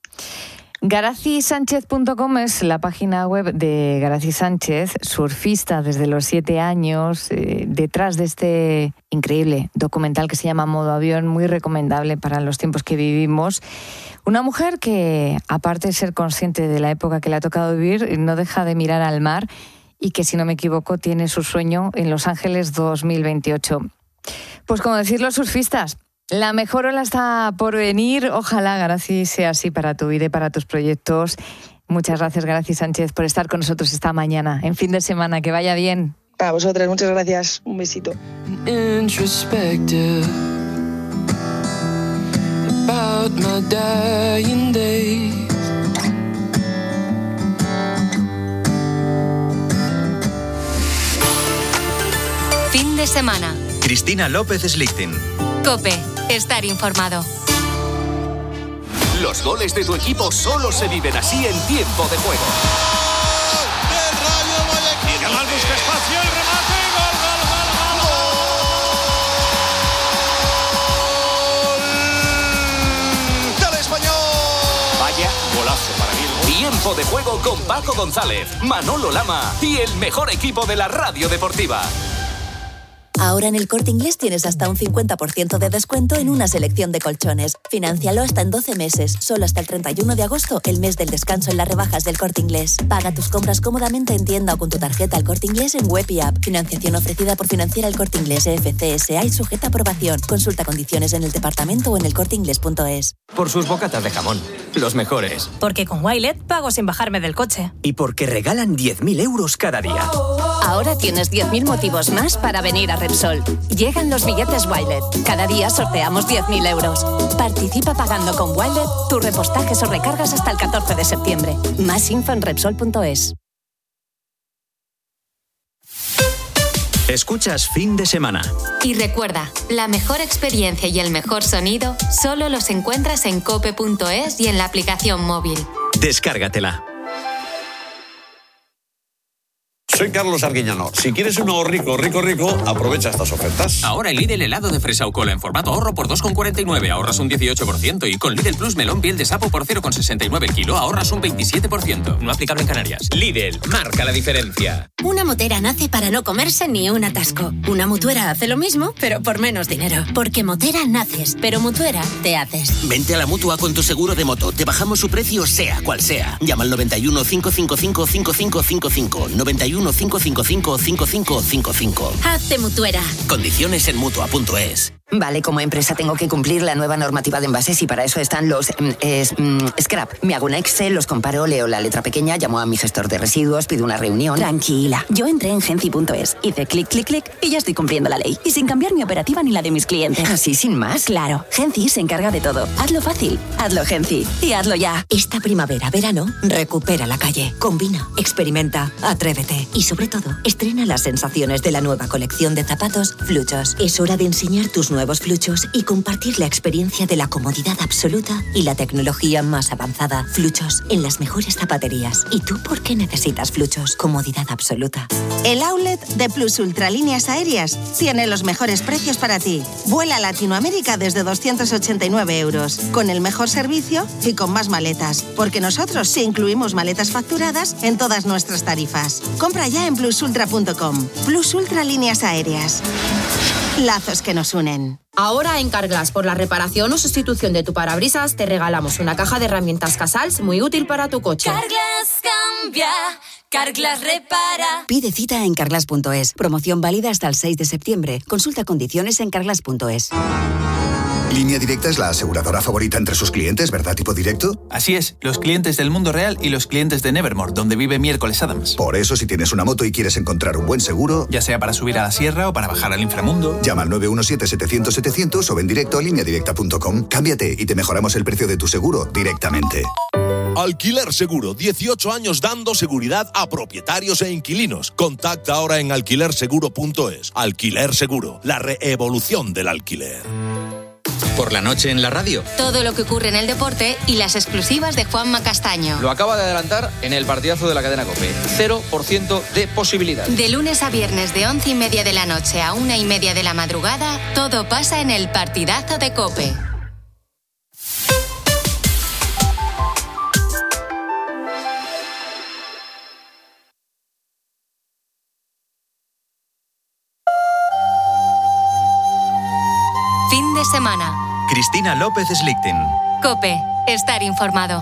Garazi Sánchez punto com es la página web de Garazi Sánchez, surfista desde los siete años, eh, detrás de este increíble documental que se llama Modo Avión, muy recomendable para los tiempos que vivimos. Una mujer que, aparte de ser consciente de la época que le ha tocado vivir, no deja de mirar al mar, y que, si no me equivoco, tiene su sueño en Los Ángeles dos mil veintiocho. Pues como decir los surfistas, la mejor ola está por venir. Ojalá, Garazi, sea así para tu vida y para tus proyectos. Muchas gracias, Garazi Sánchez, por estar con nosotros esta mañana, en fin de semana. Que vaya bien. A vosotras, muchas gracias. Un besito. About my dying days. Fin de semana. Cristina López Slichting. COPE. Estar informado. Los goles de tu equipo solo se viven así en tiempo de juego. Del Rayo Vallecano. Yamal busca espacio, el remate, gol, gol, gol, gol. Del Español. Vaya golazo para mí. Tiempo de juego con Paco González, Manolo Lama y el mejor equipo de la radio deportiva. Ahora en El Corte Inglés tienes hasta un cincuenta por ciento de descuento en una selección de colchones. Fináncialo hasta en doce meses, solo hasta el treinta y uno de agosto, el mes del descanso en las rebajas del Corte Inglés. Paga tus compras cómodamente en tienda o con tu tarjeta El Corte Inglés en web y app. Financiación ofrecida por Financiera El Corte Inglés E F C S A y sujeta a aprobación. Consulta condiciones en el departamento o en el corte inglés punto es. Por sus bocatas de jamón, los mejores. Porque con Wilet pago sin bajarme del coche. Y porque regalan diez mil euros cada día. Ahora tienes diez mil motivos más para venir a Repsol. Llegan los billetes Wilet. Cada día sorteamos diez mil euros. Participa pagando con Wilet tus repostajes o recargas hasta el catorce de septiembre. Más info en Repsol punto es. Escuchas Fin de Semana. Y recuerda, la mejor experiencia y el mejor sonido solo los encuentras en cope punto es y en la aplicación móvil. Descárgatela. Soy Carlos Arguiñano. Si quieres un nuevo rico, rico, rico, aprovecha estas ofertas. Ahora el Lidl helado de fresa o cola en formato ahorro por dos con cuarenta y nueve, ahorras un dieciocho por ciento. Y con Lidl Plus melón piel de sapo por cero con sesenta y nueve el kilo, ahorras un veintisiete por ciento. No aplicable en Canarias. Lidl, marca la diferencia. Una motera nace para no comerse ni un atasco. Una mutuera hace lo mismo, pero por menos dinero. Porque motera naces, pero mutuera te haces. Vente a la Mutua con tu seguro de moto. Te bajamos su precio sea cual sea. Llama al noventa y uno, cinco cinco cinco, cinco cinco cinco cinco. noventa y uno, cinco cinco cinco, cinco cinco cinco cinco. Hazte mutuera. Condiciones en Mutua punto es. Vale, como empresa tengo que cumplir la nueva normativa de envases y para eso están los mm, es, mm, scrap. Me hago un Excel, los comparo, leo la letra pequeña, llamo a mi gestor de residuos, pido una reunión. Tranquila, yo entré en genci punto es, hice clic, clic, clic y ya estoy cumpliendo la ley. Y sin cambiar mi operativa ni la de mis clientes. ¿Así sin más? Claro, Genci se encarga de todo. Hazlo fácil, hazlo Genci y hazlo ya. Esta primavera, verano, recupera la calle. Combina, experimenta, atrévete y sobre todo, estrena las sensaciones de la nueva colección de zapatos Fluchos. Es hora de enseñar tus nuevos Fluchos y compartir la experiencia de la comodidad absoluta y la tecnología más avanzada. Fluchos en las mejores zapaterías. ¿Y tú por qué necesitas Fluchos? Comodidad absoluta. El outlet de Plus Ultra Líneas Aéreas tiene los mejores precios para ti. Vuela a Latinoamérica desde doscientos ochenta y nueve euros, con el mejor servicio y con más maletas, porque nosotros sí incluimos maletas facturadas en todas nuestras tarifas. Compra ya en plus ultra punto com. Plus Ultra Líneas Aéreas. Lazos que nos unen. Ahora en Carglass, por la reparación o sustitución de tu parabrisas, te regalamos una caja de herramientas Casals muy útil para tu coche. Carglass cambia, Carglass repara. Pide cita en carglass punto es. Promoción válida hasta el seis de septiembre. Consulta condiciones en carglass punto es. Línea Directa es la aseguradora favorita entre sus clientes, ¿verdad, tipo directo? Así es, los clientes del mundo real y los clientes de Nevermore, donde vive Miércoles Adams. Por eso, si tienes una moto y quieres encontrar un buen seguro, ya sea para subir a la sierra o para bajar al inframundo, llama al nueve uno siete, setecientos, setecientos o ven directo a línea directa punto com. Cámbiate y te mejoramos el precio de tu seguro directamente. Alquiler Seguro, dieciocho años dando seguridad a propietarios e inquilinos. Contacta ahora en alquiler seguro punto es. Alquiler Seguro, la reevolución del alquiler. Por la noche en la radio. Todo lo que ocurre en el deporte y las exclusivas de Juanma Castaño. Lo acaba de adelantar en el partidazo de la cadena COPE. cero por ciento de posibilidad. De lunes a viernes de once y media de la noche a una y media de la madrugada, todo pasa en el partidazo de COPE. Fin de semana. Cristina López Slichting. COPE. Estar informado.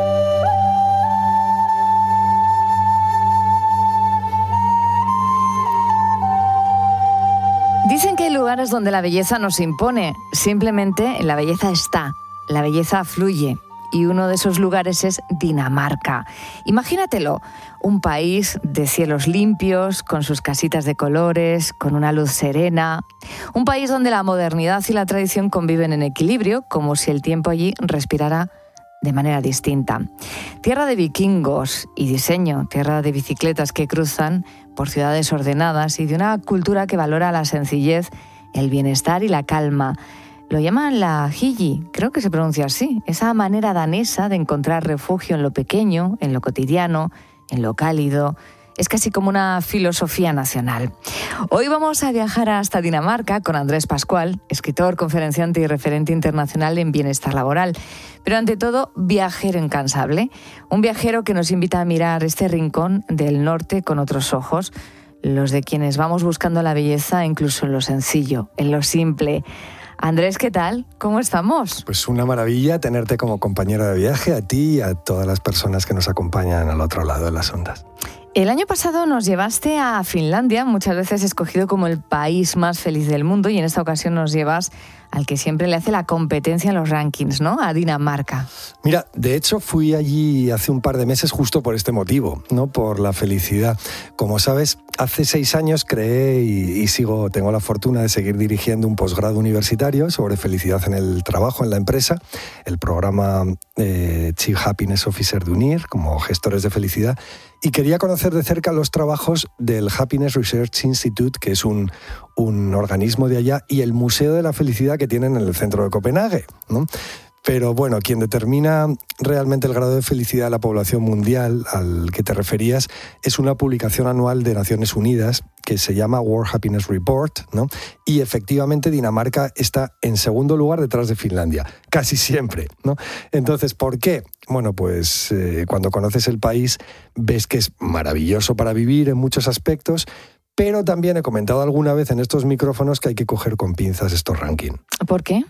Dicen que hay lugares donde la belleza no se impone, simplemente la belleza está, la belleza fluye. Y uno de esos lugares es Dinamarca. Imagínatelo, un país de cielos limpios, con sus casitas de colores, con una luz serena. Un país donde la modernidad y la tradición conviven en equilibrio, como si el tiempo allí respirara de manera distinta. Tierra de vikingos y diseño, tierra de bicicletas que cruzan por ciudades ordenadas y de una cultura que valora la sencillez, el bienestar y la calma. Lo llaman la hygge, creo que se pronuncia así, esa manera danesa de encontrar refugio en lo pequeño, en lo cotidiano, en lo cálido. Es casi como una filosofía nacional. Hoy vamos a viajar hasta Dinamarca con Andrés Pascual, escritor, conferenciante y referente internacional en bienestar laboral. Pero ante todo, viajero incansable. Un viajero que nos invita a mirar este rincón del norte con otros ojos, los de quienes vamos buscando la belleza incluso en lo sencillo, en lo simple. Andrés, ¿qué tal? ¿Cómo estamos? Pues una maravilla tenerte como compañero de viaje, a ti y a todas las personas que nos acompañan al otro lado de las ondas. El año pasado nos llevaste a Finlandia, muchas veces escogido como el país más feliz del mundo, y en esta ocasión nos llevas al que siempre le hace la competencia en los rankings, ¿no? A Dinamarca. Mira, de hecho fui allí hace un par de meses justo por este motivo, ¿no? Por la felicidad. Como sabes, hace seis años creé y, y sigo, tengo la fortuna de seguir dirigiendo un posgrado universitario sobre felicidad en el trabajo, en la empresa, el programa eh, Chief Happiness Officer de UNIR, como gestores de felicidad, y quería conocer de cerca los trabajos del Happiness Research Institute, que es un, un organismo de allá, y el Museo de la Felicidad que tienen en el centro de Copenhague, ¿no? Pero bueno, quien determina realmente el grado de felicidad de la población mundial al que te referías es una publicación anual de Naciones Unidas que se llama World Happiness Report, ¿no? Y efectivamente Dinamarca está en segundo lugar detrás de Finlandia, casi siempre, ¿no? Entonces, ¿por qué? Bueno, pues eh, cuando conoces el país ves que es maravilloso para vivir en muchos aspectos, pero también he comentado alguna vez en estos micrófonos que hay que coger con pinzas estos rankings. ¿Por qué?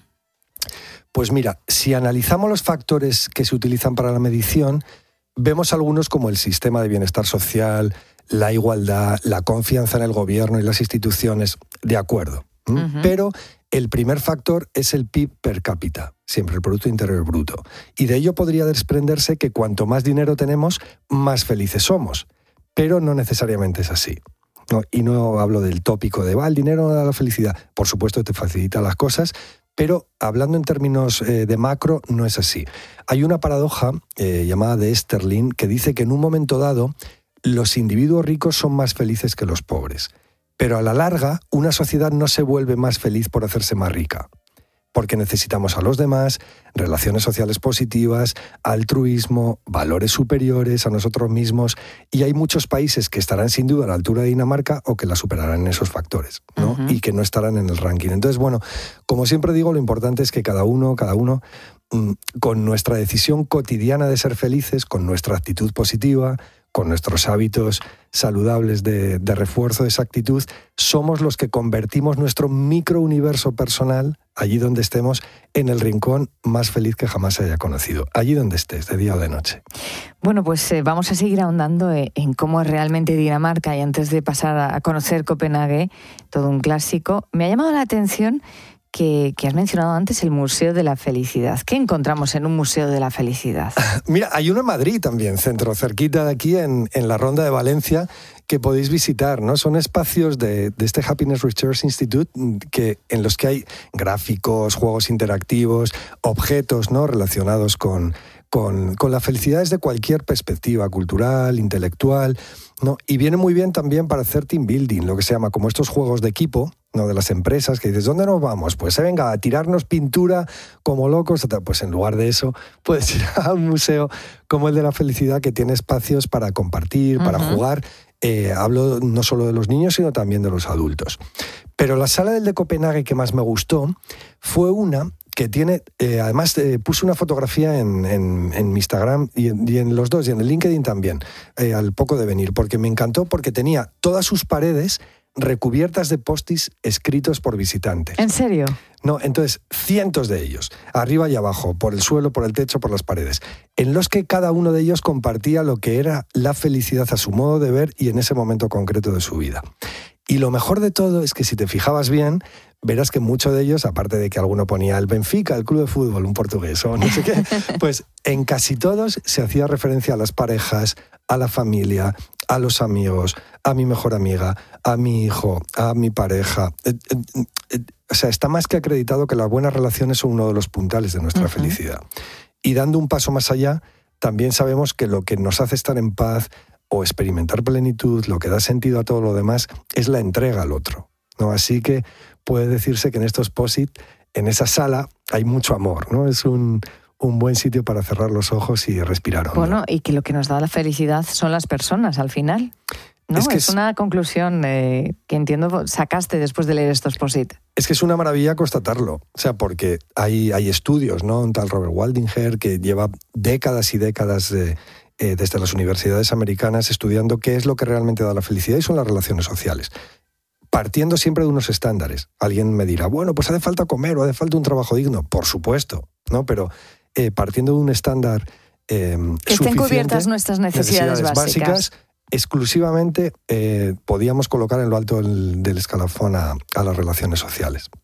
Pues mira, si analizamos los factores que se utilizan para la medición, vemos algunos como el sistema de bienestar social, la igualdad, la confianza en el gobierno y las instituciones, de acuerdo. ¿Mm? Uh-huh. Pero el primer factor es el P I B per cápita, siempre el Producto Interior Bruto. Y de ello podría desprenderse que cuanto más dinero tenemos, más felices somos. Pero no necesariamente es así. No, y no hablo del tópico de, va, el dinero no da la felicidad. Por supuesto, te facilita las cosas, pero hablando en términos eh, de macro, no es así. Hay una paradoja eh, llamada de Esterlin que dice que en un momento dado los individuos ricos son más felices que los pobres. Pero a la larga, una sociedad no se vuelve más feliz por hacerse más rica. Porque necesitamos a los demás, relaciones sociales positivas, altruismo, valores superiores a nosotros mismos, y hay muchos países que estarán sin duda a la altura de Dinamarca o que la superarán en esos factores, ¿no? Uh-huh. Y que no estarán en el ranking. Entonces, bueno, como siempre digo, lo importante es que cada uno, cada uno, mmm, con nuestra decisión cotidiana de ser felices, con nuestra actitud positiva, con nuestros hábitos saludables de, de refuerzo de esa actitud, somos los que convertimos nuestro microuniverso personal, allí donde estemos, en el rincón más feliz que jamás se haya conocido, allí donde estés, de día o de noche. Bueno, pues eh, vamos a seguir ahondando eh, en cómo es realmente Dinamarca, y antes de pasar a, a conocer Copenhague, todo un clásico, me ha llamado la atención Que, que has mencionado antes, el Museo de la Felicidad. ¿Qué encontramos en un Museo de la Felicidad? Mira, hay uno en Madrid también, centro, cerquita de aquí, en, en la Ronda de Valencia, que podéis visitar, ¿no? Son espacios de, de este Happiness Research Institute que, en los que hay gráficos, juegos interactivos, objetos, ¿no?, relacionados con, con, con la felicidad desde cualquier perspectiva, cultural, intelectual, ¿no? Y viene muy bien también para hacer team building, lo que se llama como estos juegos de equipo, ¿no?, de las empresas, que dices, ¿dónde nos vamos? Pues eh, venga, a tirarnos pintura como locos. Pues en lugar de eso, puedes ir a un museo como el de la felicidad, que tiene espacios para compartir, para uh-huh. jugar. Eh, hablo no solo de los niños, sino también de los adultos. Pero la sala del de Copenhague que más me gustó fue una que tiene, eh, además eh, puse una fotografía en, en, en mi Instagram y en, y en los dos, y en el LinkedIn también, eh, al poco de venir, porque me encantó, porque tenía todas sus paredes recubiertas de post-its escritos por visitantes. ¿En serio? No, entonces, cientos de ellos, arriba y abajo, por el suelo, por el techo, por las paredes, en los que cada uno de ellos compartía lo que era la felicidad a su modo de ver y en ese momento concreto de su vida. Y lo mejor de todo es que si te fijabas bien, verás que muchos de ellos, aparte de que alguno ponía el Benfica, el club de fútbol, un portugués o no sé qué, pues en casi todos se hacía referencia a las parejas, a la familia, a los amigos, a mi mejor amiga, a mi hijo, a mi pareja. Eh, eh, eh, o sea, está más que acreditado que las buenas relaciones son uno de los puntales de nuestra uh-huh. felicidad. Y dando un paso más allá, también sabemos que lo que nos hace estar en paz o experimentar plenitud, lo que da sentido a todo lo demás, es la entrega al otro, ¿no? Así que puede decirse que en estos post-it, en esa sala, hay mucho amor, ¿no? Es un, un buen sitio para cerrar los ojos y respirar hondo. Bueno, y que lo que nos da la felicidad son las personas, al final. No, es, que es, es una conclusión eh, que entiendo sacaste después de leer estos post-it. Es que es una maravilla constatarlo, o sea, porque hay, hay estudios, ¿no? Un tal Robert Waldinger que lleva décadas y décadas de, eh, desde las universidades americanas estudiando qué es lo que realmente da la felicidad, y son las relaciones sociales. Partiendo siempre de unos estándares. Alguien me dirá, bueno, pues hace falta comer o hace falta un trabajo digno. Por supuesto, ¿no? Pero eh, partiendo de un estándar eh, que estén cubiertas nuestras necesidades, necesidades básicas. básicas exclusivamente eh, podíamos colocar en lo alto del, del escalafón a, a las relaciones sociales.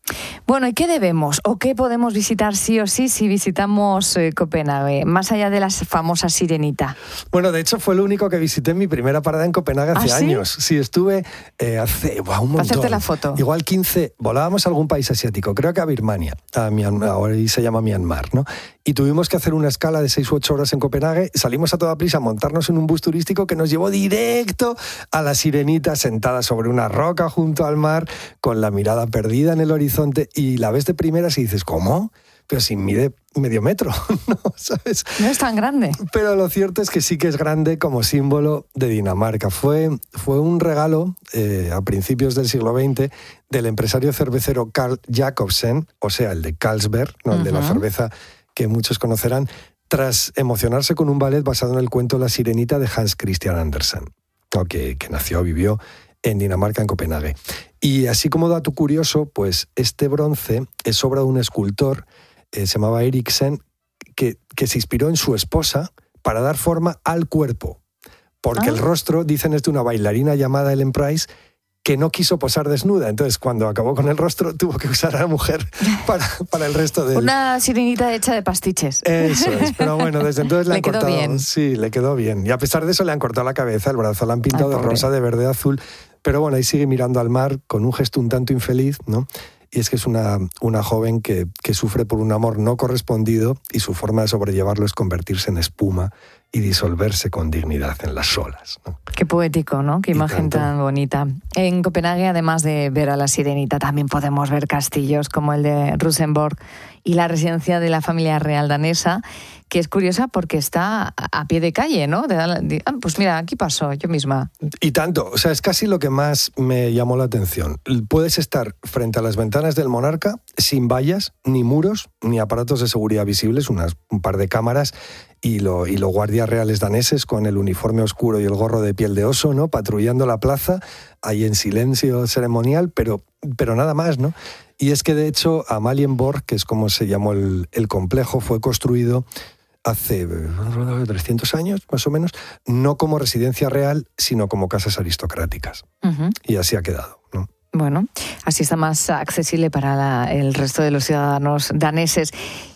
Bueno, ¿y qué debemos o qué podemos visitar sí o sí si visitamos eh, Copenhague, más allá de la famosa sirenita? Bueno, de hecho fue lo único que visité en mi primera parada en Copenhague hace ¿Ah, sí? años. Sí, estuve eh, hace wow, un montón. Hacerte la foto. Igual quince, volábamos a algún país asiático, creo que a Birmania, a Myanmar, ahora se llama Myanmar, ¿no? Y tuvimos que hacer una escala de seis u ocho horas en Copenhague, salimos a toda prisa a montarnos en un bus turístico que nos llevó directo a la sirenita sentada sobre una roca junto al mar, con la mirada perdida en el horizonte, y la ves de primeras y dices, ¿cómo? Pero si mide medio metro, ¿no? ¿Sabes? No es tan grande. Pero lo cierto es que sí que es grande como símbolo de Dinamarca. Fue, fue un regalo eh, a principios del siglo veinte del empresario cervecero Carl Jacobsen, o sea, el de Carlsberg, ¿no? El uh-huh. de la cerveza que muchos conocerán, tras emocionarse con un ballet basado en el cuento La Sirenita de Hans Christian Andersen, ¿no? que, que nació, vivió en Dinamarca, en Copenhague. Y así como dato curioso, pues este bronce es obra de un escultor, eh, se llamaba Eriksen, que, que se inspiró en su esposa para dar forma al cuerpo. Porque ah. el rostro, dicen, es de una bailarina llamada Ellen Price, que no quiso posar desnuda. Entonces, cuando acabó con el rostro, tuvo que usar a la mujer para, para el resto de... Una sirenita hecha de pastiches. Eso es, pero bueno, desde entonces le, le han quedó cortado... bien. Sí, le quedó bien. Y a pesar de eso le han cortado la cabeza, el brazo le han pintado Ay, de rosa, de verde, de azul. Pero bueno, ahí sigue mirando al mar con un gesto un tanto infeliz, ¿no? Y es que es una, una joven que, que sufre por un amor no correspondido y su forma de sobrellevarlo es convertirse en espuma y disolverse con dignidad en las olas, ¿no? Qué poético, ¿no? Qué imagen tanto. tan bonita. En Copenhague, además de ver a la sirenita, también podemos ver castillos como el de Rosenborg y la residencia de la familia real danesa, que es curiosa porque está a pie de calle, ¿no? De, de, ah, pues mira, aquí pasó, yo misma. Y tanto, o sea, es casi lo que más me llamó la atención. Puedes estar frente a las ventanas del monarca sin vallas, ni muros, ni aparatos de seguridad visibles, unas, un par de cámaras, y, lo, y los guardias reales daneses con el uniforme oscuro y el gorro de piel de oso, ¿no? Patrullando la plaza, ahí en silencio ceremonial, pero, pero nada más, ¿no? Y es que, de hecho, Amalienborg, que es como se llamó el, el complejo, fue construido hace trescientos años, más o menos, no como residencia real, sino como casas aristocráticas. Uh-huh. Y así ha quedado, ¿no? Bueno, así está más accesible para la, el resto de los ciudadanos daneses.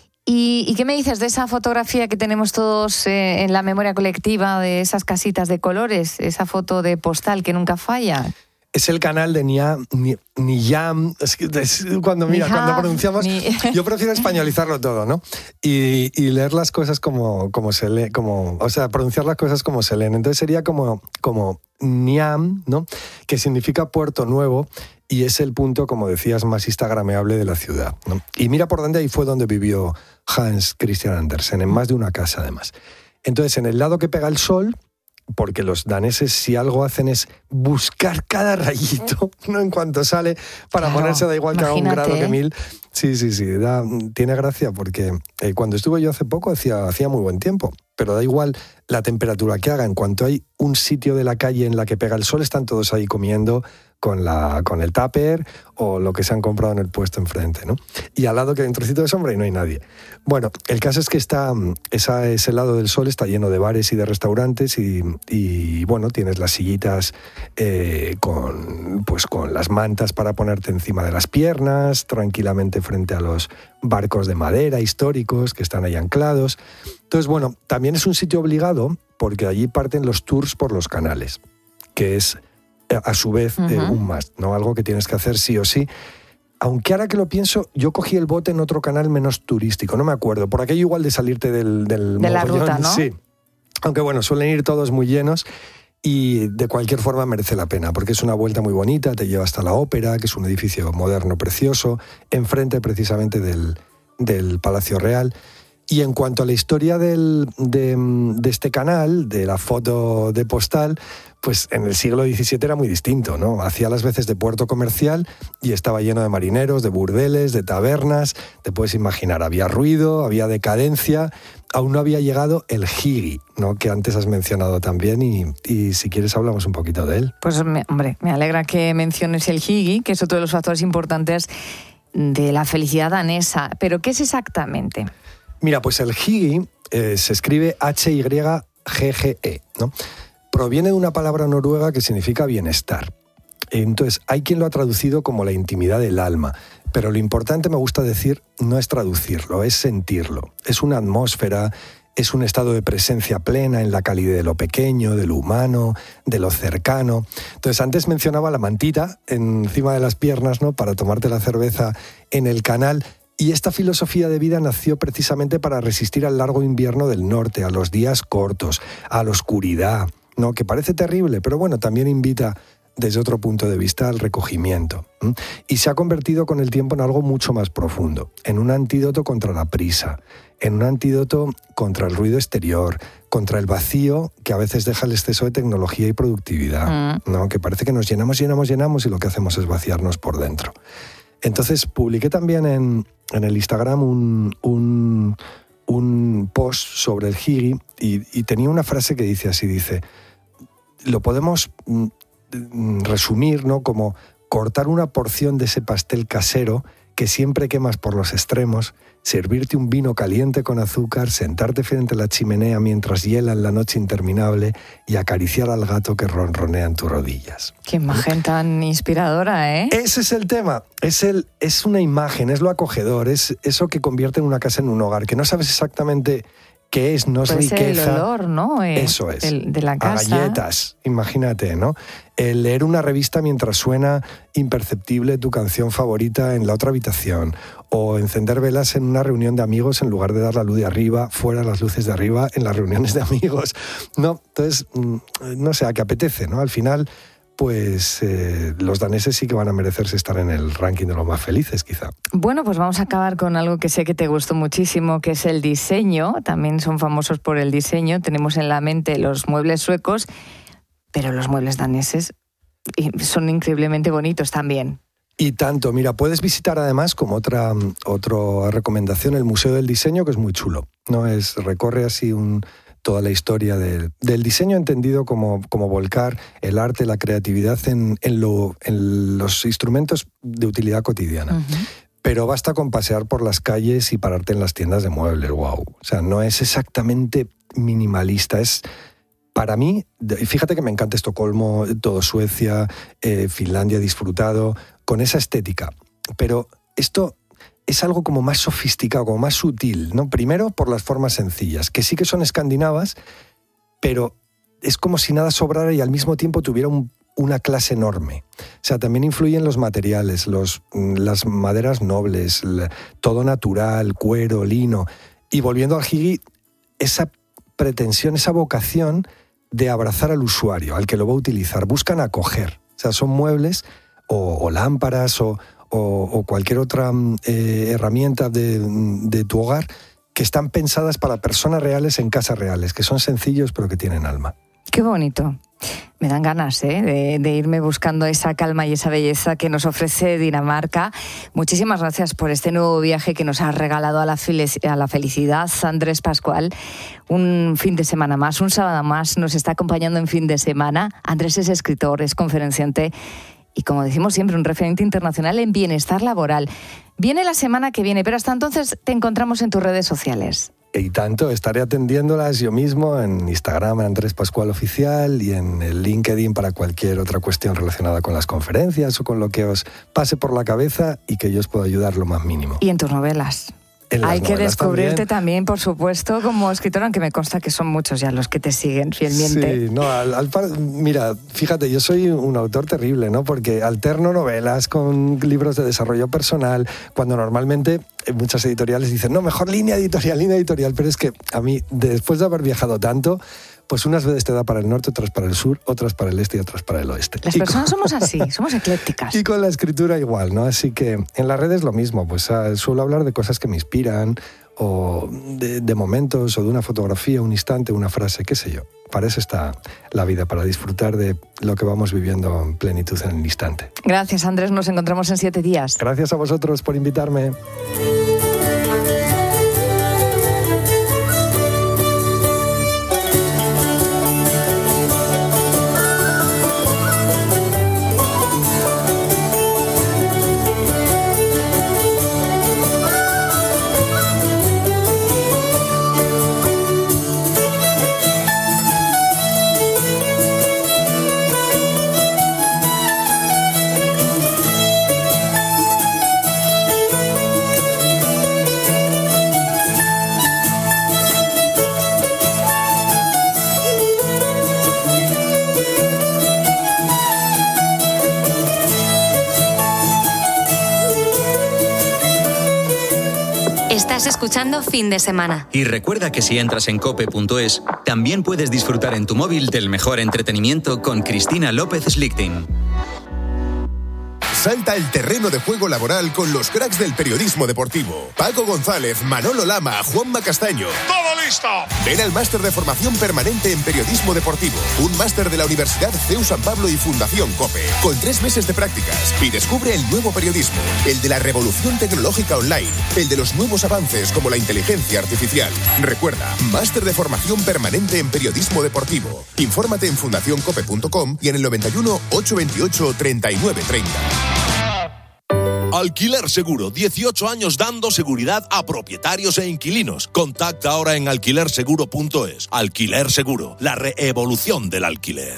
¿Y, ¿Y qué me dices de esa fotografía que tenemos todos eh, en la memoria colectiva de esas casitas de colores, esa foto de postal que nunca falla? Es el canal de Niam, Ni, Niam, es que es cuando mira, Niham, cuando pronunciamos, ni... yo prefiero españolizarlo todo, ¿no? Y, y leer las cosas como, como se lee, como, o sea, pronunciar las cosas como se leen. Entonces sería como, como Niam, ¿no? Que significa Puerto Nuevo y es el punto, como decías, más instagrameable de la ciudad, ¿no? Y mira por dónde ahí fue donde vivió Hans Christian Andersen, en más de una casa además. Entonces, en el lado que pega el sol, porque los daneses si algo hacen es buscar cada rayito, ¿no? En cuanto sale, para claro, ponerse da igual que haga un grado que mil. Sí, sí, sí, da, tiene gracia porque eh, cuando estuve yo hace poco hacía, hacía muy buen tiempo, pero da igual la temperatura que haga. En cuanto hay un sitio de la calle en la que pega el sol, están todos ahí comiendo con, la, con el tupper o lo que se han comprado en el puesto enfrente, ¿no? Y al lado que hay un trocito de sombra y no hay nadie. Bueno, el caso es que está, esa, ese lado del sol está lleno de bares y de restaurantes y, y bueno, tienes las sillitas eh, con, pues, con las mantas para ponerte encima de las piernas, tranquilamente frente a los barcos de madera históricos que están ahí anclados. Entonces, bueno, también es un sitio obligado porque allí parten los tours por los canales, que es a su vez uh-huh. eh, un must, ¿no? Algo que tienes que hacer sí o sí. Aunque ahora que lo pienso, yo cogí el bote en otro canal menos turístico, no me acuerdo, por aquello igual de salirte del, del de la ruta, ¿no? Sí, aunque bueno, suelen ir todos muy llenos y de cualquier forma merece la pena, porque es una vuelta muy bonita, te lleva hasta la ópera, que es un edificio moderno, precioso, enfrente precisamente del, del Palacio Real. Y en cuanto a la historia del, de, de este canal, de la foto de postal, pues en el siglo diecisiete era muy distinto, ¿no? Hacía las veces de puerto comercial y estaba lleno de marineros, de burdeles, de tabernas. Te puedes imaginar, había ruido, había decadencia. Aún no había llegado el higi, ¿no? Que antes has mencionado también y, y si quieres hablamos un poquito de él. Pues, me, hombre, me alegra que menciones el higi, que es otro de los factores importantes de la felicidad danesa. ¿Pero qué es exactamente? Mira, pues el higi eh, se escribe H Y G G E, ¿no? Proviene de una palabra noruega que significa bienestar. Entonces, hay quien lo ha traducido como la intimidad del alma, pero lo importante, me gusta decir, no es traducirlo, es sentirlo. Es una atmósfera, es un estado de presencia plena en la calidez de lo pequeño, de lo humano, de lo cercano. Entonces, antes mencionaba la mantita encima de las piernas, ¿no?, para tomarte la cerveza en el canal. Y esta filosofía de vida nació precisamente para resistir al largo invierno del norte, a los días cortos, a la oscuridad, ¿no?, que parece terrible, pero bueno, también invita desde otro punto de vista al recogimiento. ¿Mm? Y se ha convertido con el tiempo en algo mucho más profundo, en un antídoto contra la prisa, en un antídoto contra el ruido exterior, contra el vacío que a veces deja el exceso de tecnología y productividad, mm. ¿no?, que parece que nos llenamos, llenamos, llenamos y lo que hacemos es vaciarnos por dentro. Entonces publiqué también en, en el Instagram un, un, un post sobre el higi y, y tenía una frase que dice así, dice, lo podemos resumir, ¿no?, como cortar una porción de ese pastel casero que siempre quemas por los extremos, servirte un vino caliente con azúcar, sentarte frente a la chimenea mientras hiela en la noche interminable y acariciar al gato que ronronea en tus rodillas. Qué imagen tan inspiradora, ¿eh? Ese es el tema, es, el, es una imagen, es lo acogedor, es eso que convierte en una casa en un hogar, que no sabes exactamente qué es, no es pues riqueza. El olor, ¿no? Eh, Eso es. El, de la casa. A galletas, imagínate, ¿no? El leer una revista mientras suena imperceptible tu canción favorita en la otra habitación. O encender velas en una reunión de amigos en lugar de dar la luz de arriba, fuera las luces de arriba en las reuniones de amigos. No, entonces, no sé, a qué apetece, ¿no? Al final, pues eh, los daneses sí que van a merecerse estar en el ranking de los más felices, quizá. Bueno, pues vamos a acabar con algo que sé que te gustó muchísimo, que es el diseño. También son famosos por el diseño. Tenemos en la mente los muebles suecos, pero los muebles daneses son increíblemente bonitos también. Y tanto, mira, puedes visitar además, como otra, otra recomendación, el Museo del Diseño, que es muy chulo, ¿no? Es, recorre así un... toda la historia de, del diseño entendido como, como volcar el arte, la creatividad en, en, lo, en los instrumentos de utilidad cotidiana. Uh-huh. Pero basta con pasear por las calles y pararte en las tiendas de muebles, wow. O sea, no es exactamente minimalista, es... Para mí, fíjate que me encanta Estocolmo, todo Suecia, eh, Finlandia, he disfrutado con esa estética. Pero esto... es algo como más sofisticado, como más sutil, ¿no? Primero por las formas sencillas, que sí que son escandinavas, pero es como si nada sobrara y al mismo tiempo tuviera un, una clase enorme. O sea, también influyen los materiales, los, las maderas nobles, la, todo natural, cuero, lino. Y volviendo al higi, esa pretensión, esa vocación de abrazar al usuario, al que lo va a utilizar. Buscan acoger. O sea, son muebles o, o lámparas o... O, o cualquier otra eh, herramienta de, de tu hogar que están pensadas para personas reales en casas reales, que son sencillos pero que tienen alma. Qué bonito. Me dan ganas ¿eh? de, de irme buscando esa calma y esa belleza que nos ofrece Dinamarca. Muchísimas gracias por este nuevo viaje que nos ha regalado a la, felic- a la felicidad, Andrés Pascual. Un fin de semana más, un sábado más, nos está acompañando en fin de semana. Andrés es escritor, es conferenciante y, como decimos siempre, un referente internacional en bienestar laboral. Viene la semana que viene, pero hasta entonces te encontramos en tus redes sociales. Y tanto, estaré atendiéndolas yo mismo en Instagram, Andrés Pascual Oficial, y en el LinkedIn para cualquier otra cuestión relacionada con las conferencias o con lo que os pase por la cabeza y que yo os pueda ayudar lo más mínimo. Y en tus novelas. Hay que descubrirte también. también, por supuesto, como escritora, aunque me consta que son muchos ya los que te siguen fielmente. Sí, no, al, al par, mira, fíjate, yo soy un autor terrible, ¿no? Porque alterno novelas con libros de desarrollo personal, cuando normalmente muchas editoriales dicen, no, mejor línea editorial, línea editorial, pero es que a mí, después de haber viajado tanto, pues unas veces te da para el norte, otras para el sur, otras para el este y otras para el oeste. Las y personas con... somos así, somos eclécticas. Y con la escritura igual, ¿no? Así que en las redes lo mismo, pues uh, suelo hablar de cosas que me inspiran, o de, de momentos, o de una fotografía, un instante, una frase, qué sé yo. Para eso está la vida, para disfrutar de lo que vamos viviendo en plenitud en el instante. Gracias, Andrés, nos encontramos en siete días. Gracias a vosotros por invitarme. Estás escuchando Fin de Semana. Y recuerda que si entras en cope punto es, también puedes disfrutar en tu móvil del mejor entretenimiento con Cristina López Slichting. Salta el terreno de juego laboral con los cracks del periodismo deportivo. Paco González, Manolo Lama, Juanma Castaño. ¡Todo listo! Ven al máster de formación permanente en periodismo deportivo. Un máster de la Universidad C E U San Pablo y Fundación COPE. Con tres meses de prácticas. Y descubre el nuevo periodismo. El de la revolución tecnológica online. El de los nuevos avances como la inteligencia artificial. Recuerda, máster de formación permanente en periodismo deportivo. Infórmate en fundación cope punto com y en el noventa y uno, ochocientos veintiocho, treinta y nueve treinta. Alquiler Seguro, dieciocho años dando seguridad a propietarios e inquilinos. Contacta ahora en alquiler seguro punto es. Alquiler Seguro, la reevolución del alquiler.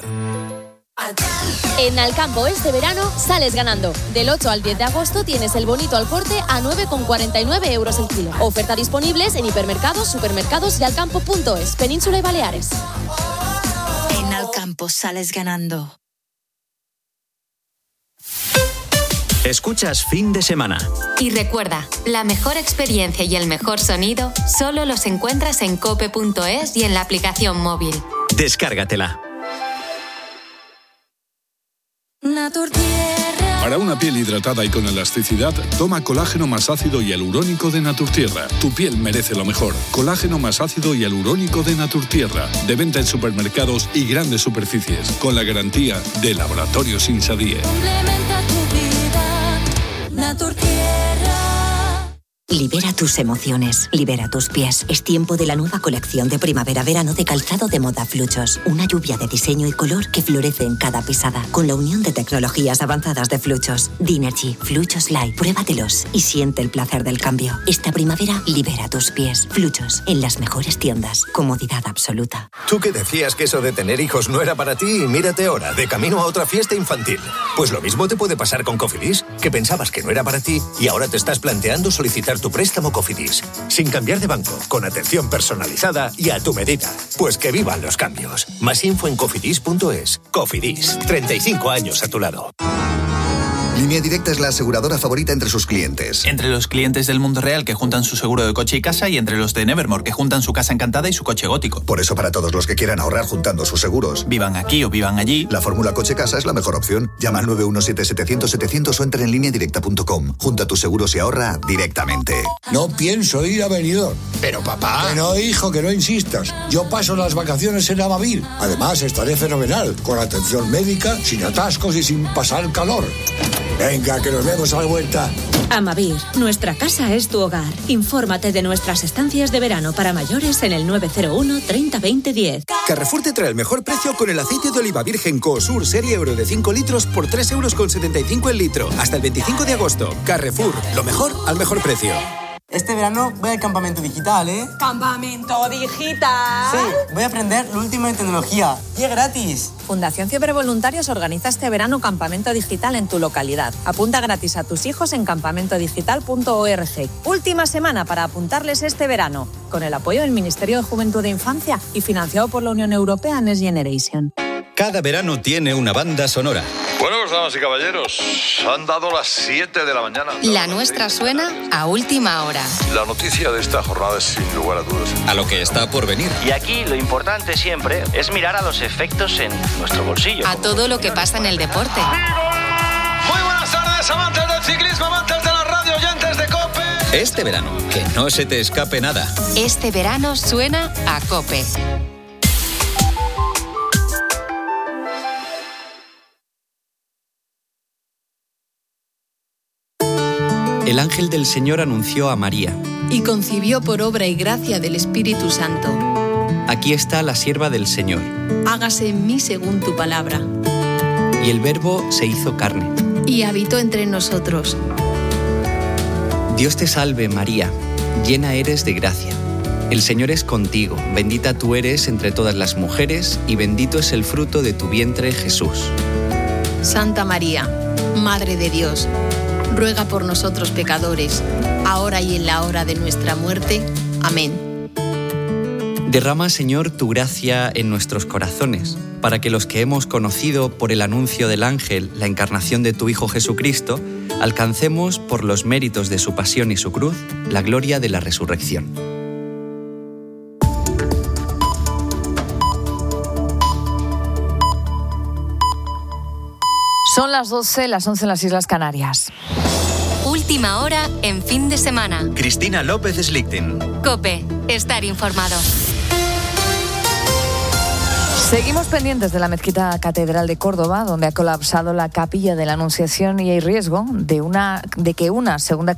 En Alcampo este verano sales ganando. Del ocho al diez de agosto tienes el bonito al corte a nueve con cuarenta y nueve euros el kilo. Ofertas disponibles en hipermercados, supermercados y alcampo punto es, Península y Baleares. En Alcampo sales ganando. Escuchas Fin de Semana. Y recuerda, la mejor experiencia y el mejor sonido solo los encuentras en cope punto es y en la aplicación móvil. Descárgatela. Naturtierra. Para una piel hidratada y con elasticidad, toma colágeno más ácido y hialurónico de Naturtierra. Tu piel merece lo mejor. Colágeno más ácido y hialurónico de Naturtierra. De venta en supermercados y grandes superficies. Con la garantía de Laboratorios Insadie. Complementa tu vida. Naturtierra. Libera tus emociones, libera tus pies. Es tiempo de la nueva colección de primavera-verano de calzado de moda Fluchos. Una lluvia de diseño y color que florece en cada pisada. Con la unión de tecnologías avanzadas de Fluchos. Dinergy, Fluchos Light. Pruébatelos y siente el placer del cambio. Esta primavera, libera tus pies. Fluchos, en las mejores tiendas. Comodidad absoluta. Tú que decías que eso de tener hijos no era para ti y mírate ahora, de camino a otra fiesta infantil. Pues lo mismo te puede pasar con Cofidis, que pensabas que no era para ti y ahora te estás planteando solicitar tu préstamo Cofidis, sin cambiar de banco, con atención personalizada y a tu medida. Pues que vivan los cambios. Más info en cofidis punto es. Cofidis, treinta y cinco años a tu lado. Línea Directa es la aseguradora favorita entre sus clientes. Entre los clientes del mundo real que juntan su seguro de coche y casa y entre los de Nevermore que juntan su casa encantada y su coche gótico. Por eso para todos los que quieran ahorrar juntando sus seguros, vivan aquí o vivan allí, la fórmula coche-casa es la mejor opción. Llama al nueve uno siete, setecientos, setecientos o entra en línea directa punto com. Junta tus seguros y ahorra directamente. No pienso ir a Benidorm. Pero papá... Que no, hijo, que no insistas. Yo paso las vacaciones en Amavir. Además estaré fenomenal, con atención médica, sin atascos y sin pasar calor. Venga, que nos vemos a la vuelta. Amavir, nuestra casa es tu hogar. Infórmate de nuestras estancias de verano para mayores en el nueve cero uno, treinta, veinte, diez. Carrefour te trae el mejor precio con el aceite de oliva virgen Coosur Serie Euro de cinco litros por tres euros con setenta y cinco el litro. Hasta el veinticinco de agosto. Carrefour, lo mejor al mejor precio. Este verano voy al campamento digital, ¿eh? ¿Campamento digital? Sí, voy a aprender lo último en tecnología. Y es gratis. Fundación Cibervoluntarios organiza este verano campamento digital en tu localidad. Apunta gratis a tus hijos en campamento digital punto org. Última semana para apuntarles este verano, con el apoyo del Ministerio de Juventud e Infancia y financiado por la Unión Europea Next Generation. Cada verano tiene una banda sonora. Bueno, pues damas y caballeros, han dado las siete de la mañana. La nuestra suena a última hora. La noticia de esta jornada es sin lugar a dudas. A lo que está por venir. Y aquí lo importante siempre es mirar a los efectos en nuestro bolsillo. A todo lo que pasa en el deporte. Muy buenas tardes, amantes del ciclismo, amantes de la radio, oyentes de COPE. Este verano, que no se te escape nada. Este verano suena a COPE. El ángel del Señor anunció a María. Y concibió por obra y gracia del Espíritu Santo. Aquí está la sierva del Señor. Hágase en mí según tu palabra. Y el Verbo se hizo carne. Y habitó entre nosotros. Dios te salve, María, llena eres de gracia. El Señor es contigo, bendita tú eres entre todas las mujeres, y bendito es el fruto de tu vientre, Jesús. Santa María, Madre de Dios, ruega por nosotros pecadores, ahora y en la hora de nuestra muerte. Amén. Derrama, Señor, tu gracia en nuestros corazones, para que los que hemos conocido por el anuncio del ángel la encarnación de tu Hijo Jesucristo, alcancemos por los méritos de su pasión y su cruz, la gloria de la resurrección. Son las doce, las once en las Islas Canarias. Última hora en fin de semana. Cristina López Slichting. COPE. Estar informado. Seguimos pendientes de la mezquita Catedral de Córdoba, donde ha colapsado la capilla de la Anunciación y hay riesgo de, una, de que una segunda